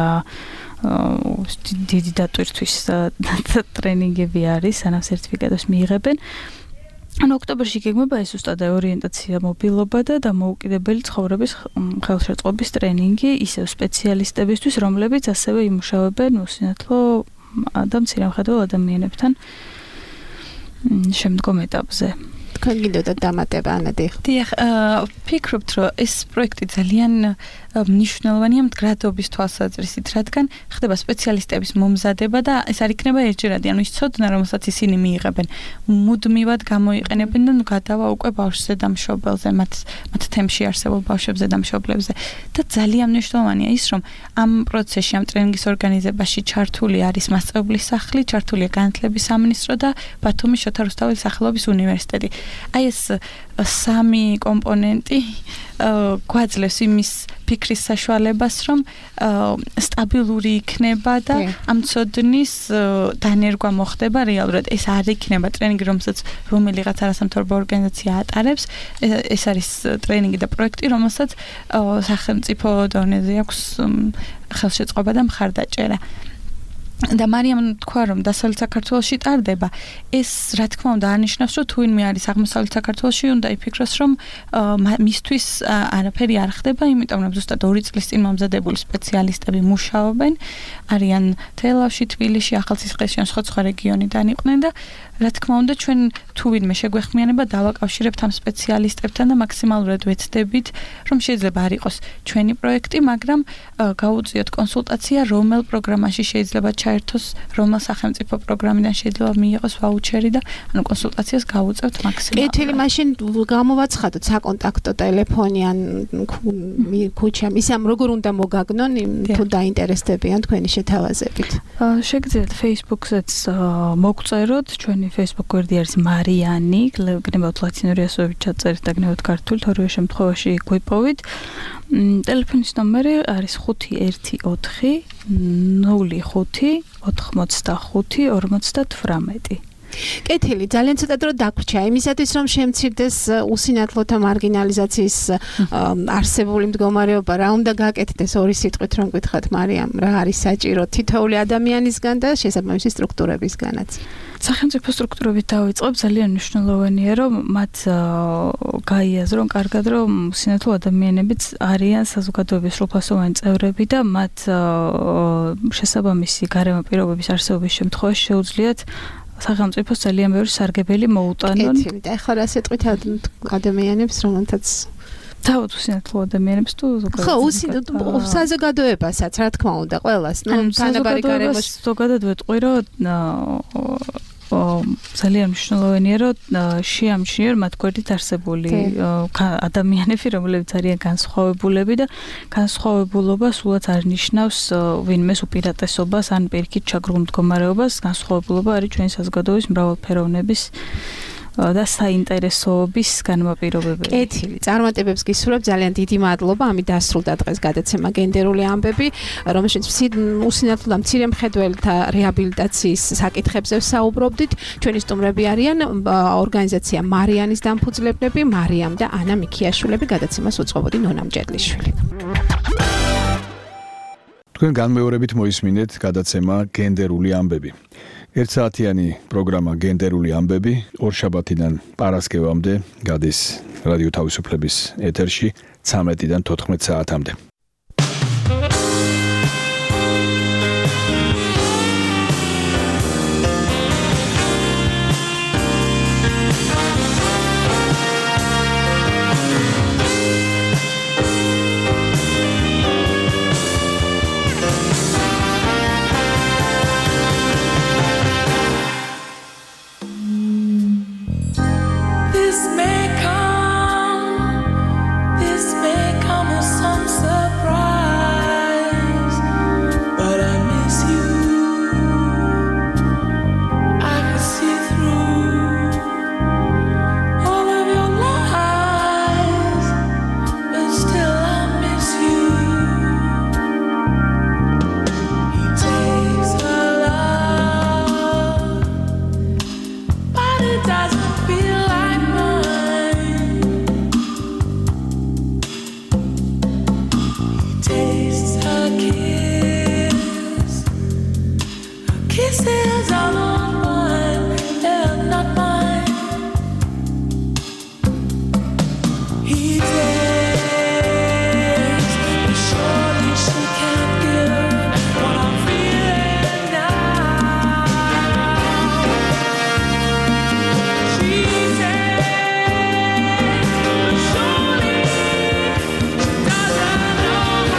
დიდი დატვირთვის ტრენინგები არის, სანამ სერტიფიკატს მიიღებენ. ანუ ოქტომბერში გეგმება ეს უსტადა ორიენტაცია, მობილობა და დამოუკიდებელი ცხოვრების ხელშეწყობის ტრენინგი ისევ სპეციალისტებისთვის, რომლებიც ასევე იმუშავებენ უსინათლო და მცირემხატველ ადამიანებთან შემდგომ ეტაპზე. თქვენ გინდოდა დამატება ანადი? დიახ, ვფიქრობთ, რომ ეს პროექტი ძალიან მნიშვნელოვანია მდგრადობის თვალსაზრისით, რადგან ხდება სპეციალისტების მომზადება და ეს არ იქნება ერთჯერადი, ანუ ის ცოდნა, რომელსაც ისინი მიიღებენ, მუდმივად გამოიყენებენ და ნუ გადავა უკვე ბავშვზე და მშობელზე, მათ მათ თემში არსებულ ბავშვებზე და მშობლებზე. და ძალიან მნიშვნელოვანია ის, რომ ამ პროცესში, ამ ტრენინგის ორგანიზებაში ჩართული არის მასწავლებლის სახლი, ჩართულია განათლების სამინისტრო და ბათუმის შოთა რუსთაველის სახელობის უნივერსიტეტი. აი ეს სამი კომპონენტი გვაძლევს იმის ფიქრის საშუალებას, რომ სტაბილური იქნება და ამ ცოდნის დანერგვა მოხდება რეალურად. ეს არ იქნება ტრენინგი, რომელსაც რომელიღაც არასამთავრობო ორგანიზაცია ატარებს. ეს არის ტრენინგი და პროექტი, რომელსაც სახელმწიფო დონეზე აქვს ხელშეწყობა და მხარდაჭერა. და მარიამ თქვა, რომ დასავლეთ საქართველოში ტარდება, ეს რა თქმა უნდა არნიშნავს, რომ თუ ვინმე არის აღმოსავლეთ საქართველოში, უნდა იფიქროს, რომ მისთვის არაფერი არ ხდება, იმიტომ რომ ზუსტად ორი წლის წინ მომზადებული სპეციალისტები მუშაობენ, არიან თელავში, თბილისში, ახალციხეში, ან სხვა სხვა რეგიონიდან იყვნენ და რა თქმა უნდა ჩვენ თუ ვინმე შეგვეხმიანება დავაკავშირებთ ამ სპეციალისტებთან და მაქსიმალურად ვეცდებით, რომ შეიძლება არ იყოს ჩვენი პროექტი, მაგრამ გაუწიოთ კონსულტაცია, რომელ პროგრამაში შეიძლება ჩაერთოს, რომელ სახელმწიფო პროგრამიდან შეიძლება მიიღოს ვაუჩერი და ანუ კონსულტაციას გავუწევთ მაქსიმალურად. კეთილი, მაშინ გამოვაცხადოთ საკონტაქტო ტელეფონი ან ქუჩა, ისე ამ როგორ უნდა მოგაგნონ, თუ დაინტერესდებიან თქვენი შეთავაზებით. შეგიძლიათ Facebook-ზეც მოგწეროთ, ჩვენი Facebook გვერდი არის მარიანი, გნებავთ ლათინური ასოებით ჩაწერით და გნებავთ ქართულით, ორივე შემთხვევაში გვიპოვით. ტელეფონის ნომერი არის ხუთი ერთი ოთხი ნული ხუთი ოთხმოცდახუთი ორმოცდათვრამეტი. კეთილი, ძალიან ცოტა დრო დაგვრჩა იმისათვის, რომ შემცირდეს უსინათლოთა მარგინალიზაციის არსებული მდგომარეობა, რა უნდა გაკეთდეს ორი სიტყვით რომ გითხრათ მარიამ, რა არის საჭირო თითოეული ადამიანისგან და შესაბამისი სტრუქტურებისგანაც. სახელმწიფო სტრუქტურებით დავიწყებ, ძალიან მნიშვნელოვანია, რომ მათ გაიაზრონ კარგად, რომ უსინათლო ადამიანებიც არიან საზოგადოების სრულფასოვანი წევრები და მათ შესაბამისი გარემო პირობების არსებობის შემთხვევაში შეუძლიათ სახელმწიფოს ძალიან ბევრი სარგებელი მოუტანონ. კეთილი, და ახლა რა სიტყვით ადამიანებს, რომელთაც თავად უსინათლო ადამიანებს თუ ზოგადად. ხო, უსინათლო საზოგადოებასაც, რა თქმა უნდა, ყველას, ნუ თანაბარი გარემოში ზოგადად ვეტყვი, რომ ძალიან მნიშვნელოვანია, რომ შეამჩნიონ მათ გვერდით არსებული ადამიანები, რომლებიც არიან განსხვავებულები და განსხვავებულობა სულაც არ ნიშნავს ვინმეს უპირატესობას ან პირიქით ჩაგრულ მდგომარეობას, განსხვავებულობა არის ჩვენი საზოგადოების მრავალფეროვნების და საინტერესოობის განმაპირობებელი. კეთილი. წარმატებებს გისურვებ, ძალიან დიდი მადლობა. ამით დასრულდა დღეს გადაცემა გენდერული ამბები, რომელშიც უსინათლო და მცირე მხედველთა რეაბილიტაციის საკითხებზე საუბრობდით. ჩვენი სტუმრები არიან ორგანიზაცია მარიანის დამფუძნებლები, მარიამ და ანა მიქიაშვილები, გადაცემას უწყობოდი ნონა მჭედლიშვილი. თქვენ განმეორებით მოისმინეთ გადაცემა გენდერული ამბები. ერთსაათიანი პროგრამა გენდერული ამბები ორშაბათიდან პარასკევამდე გადის რადიო თავისუფლების ეთერში ცამეტიდან თოთხმეტ საათამდე.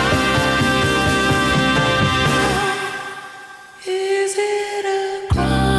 Is it a crime?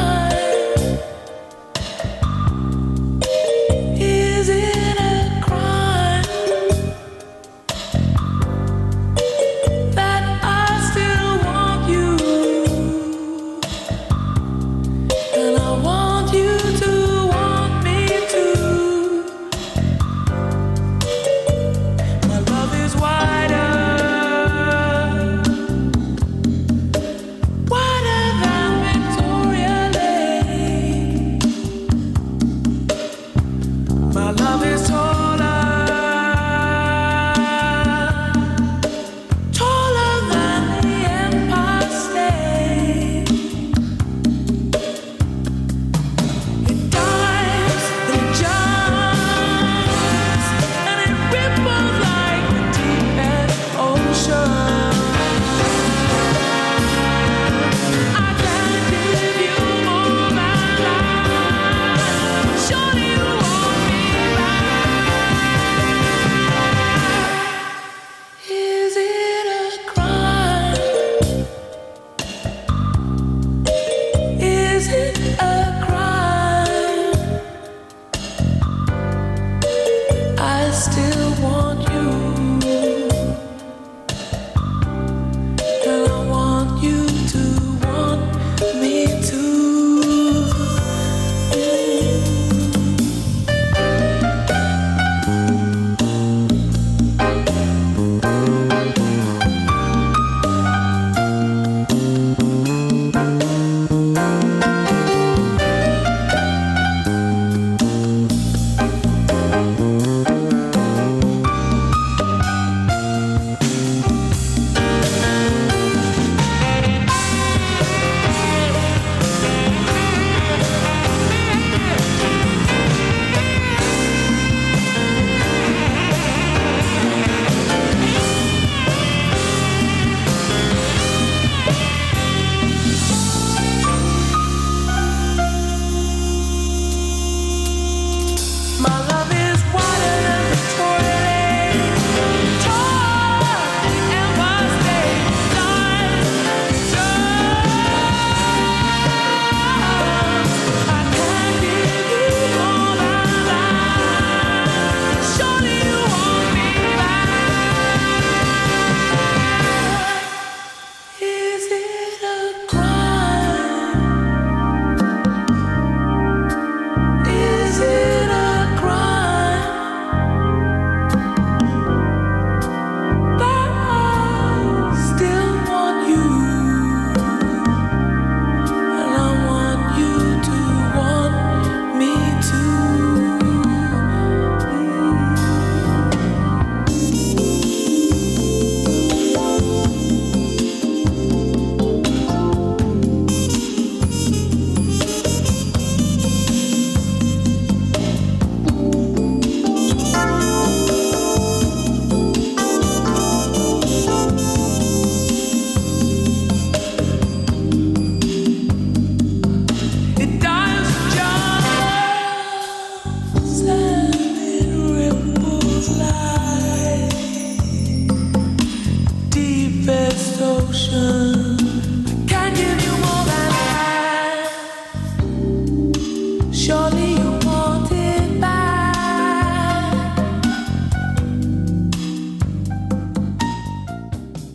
ocean.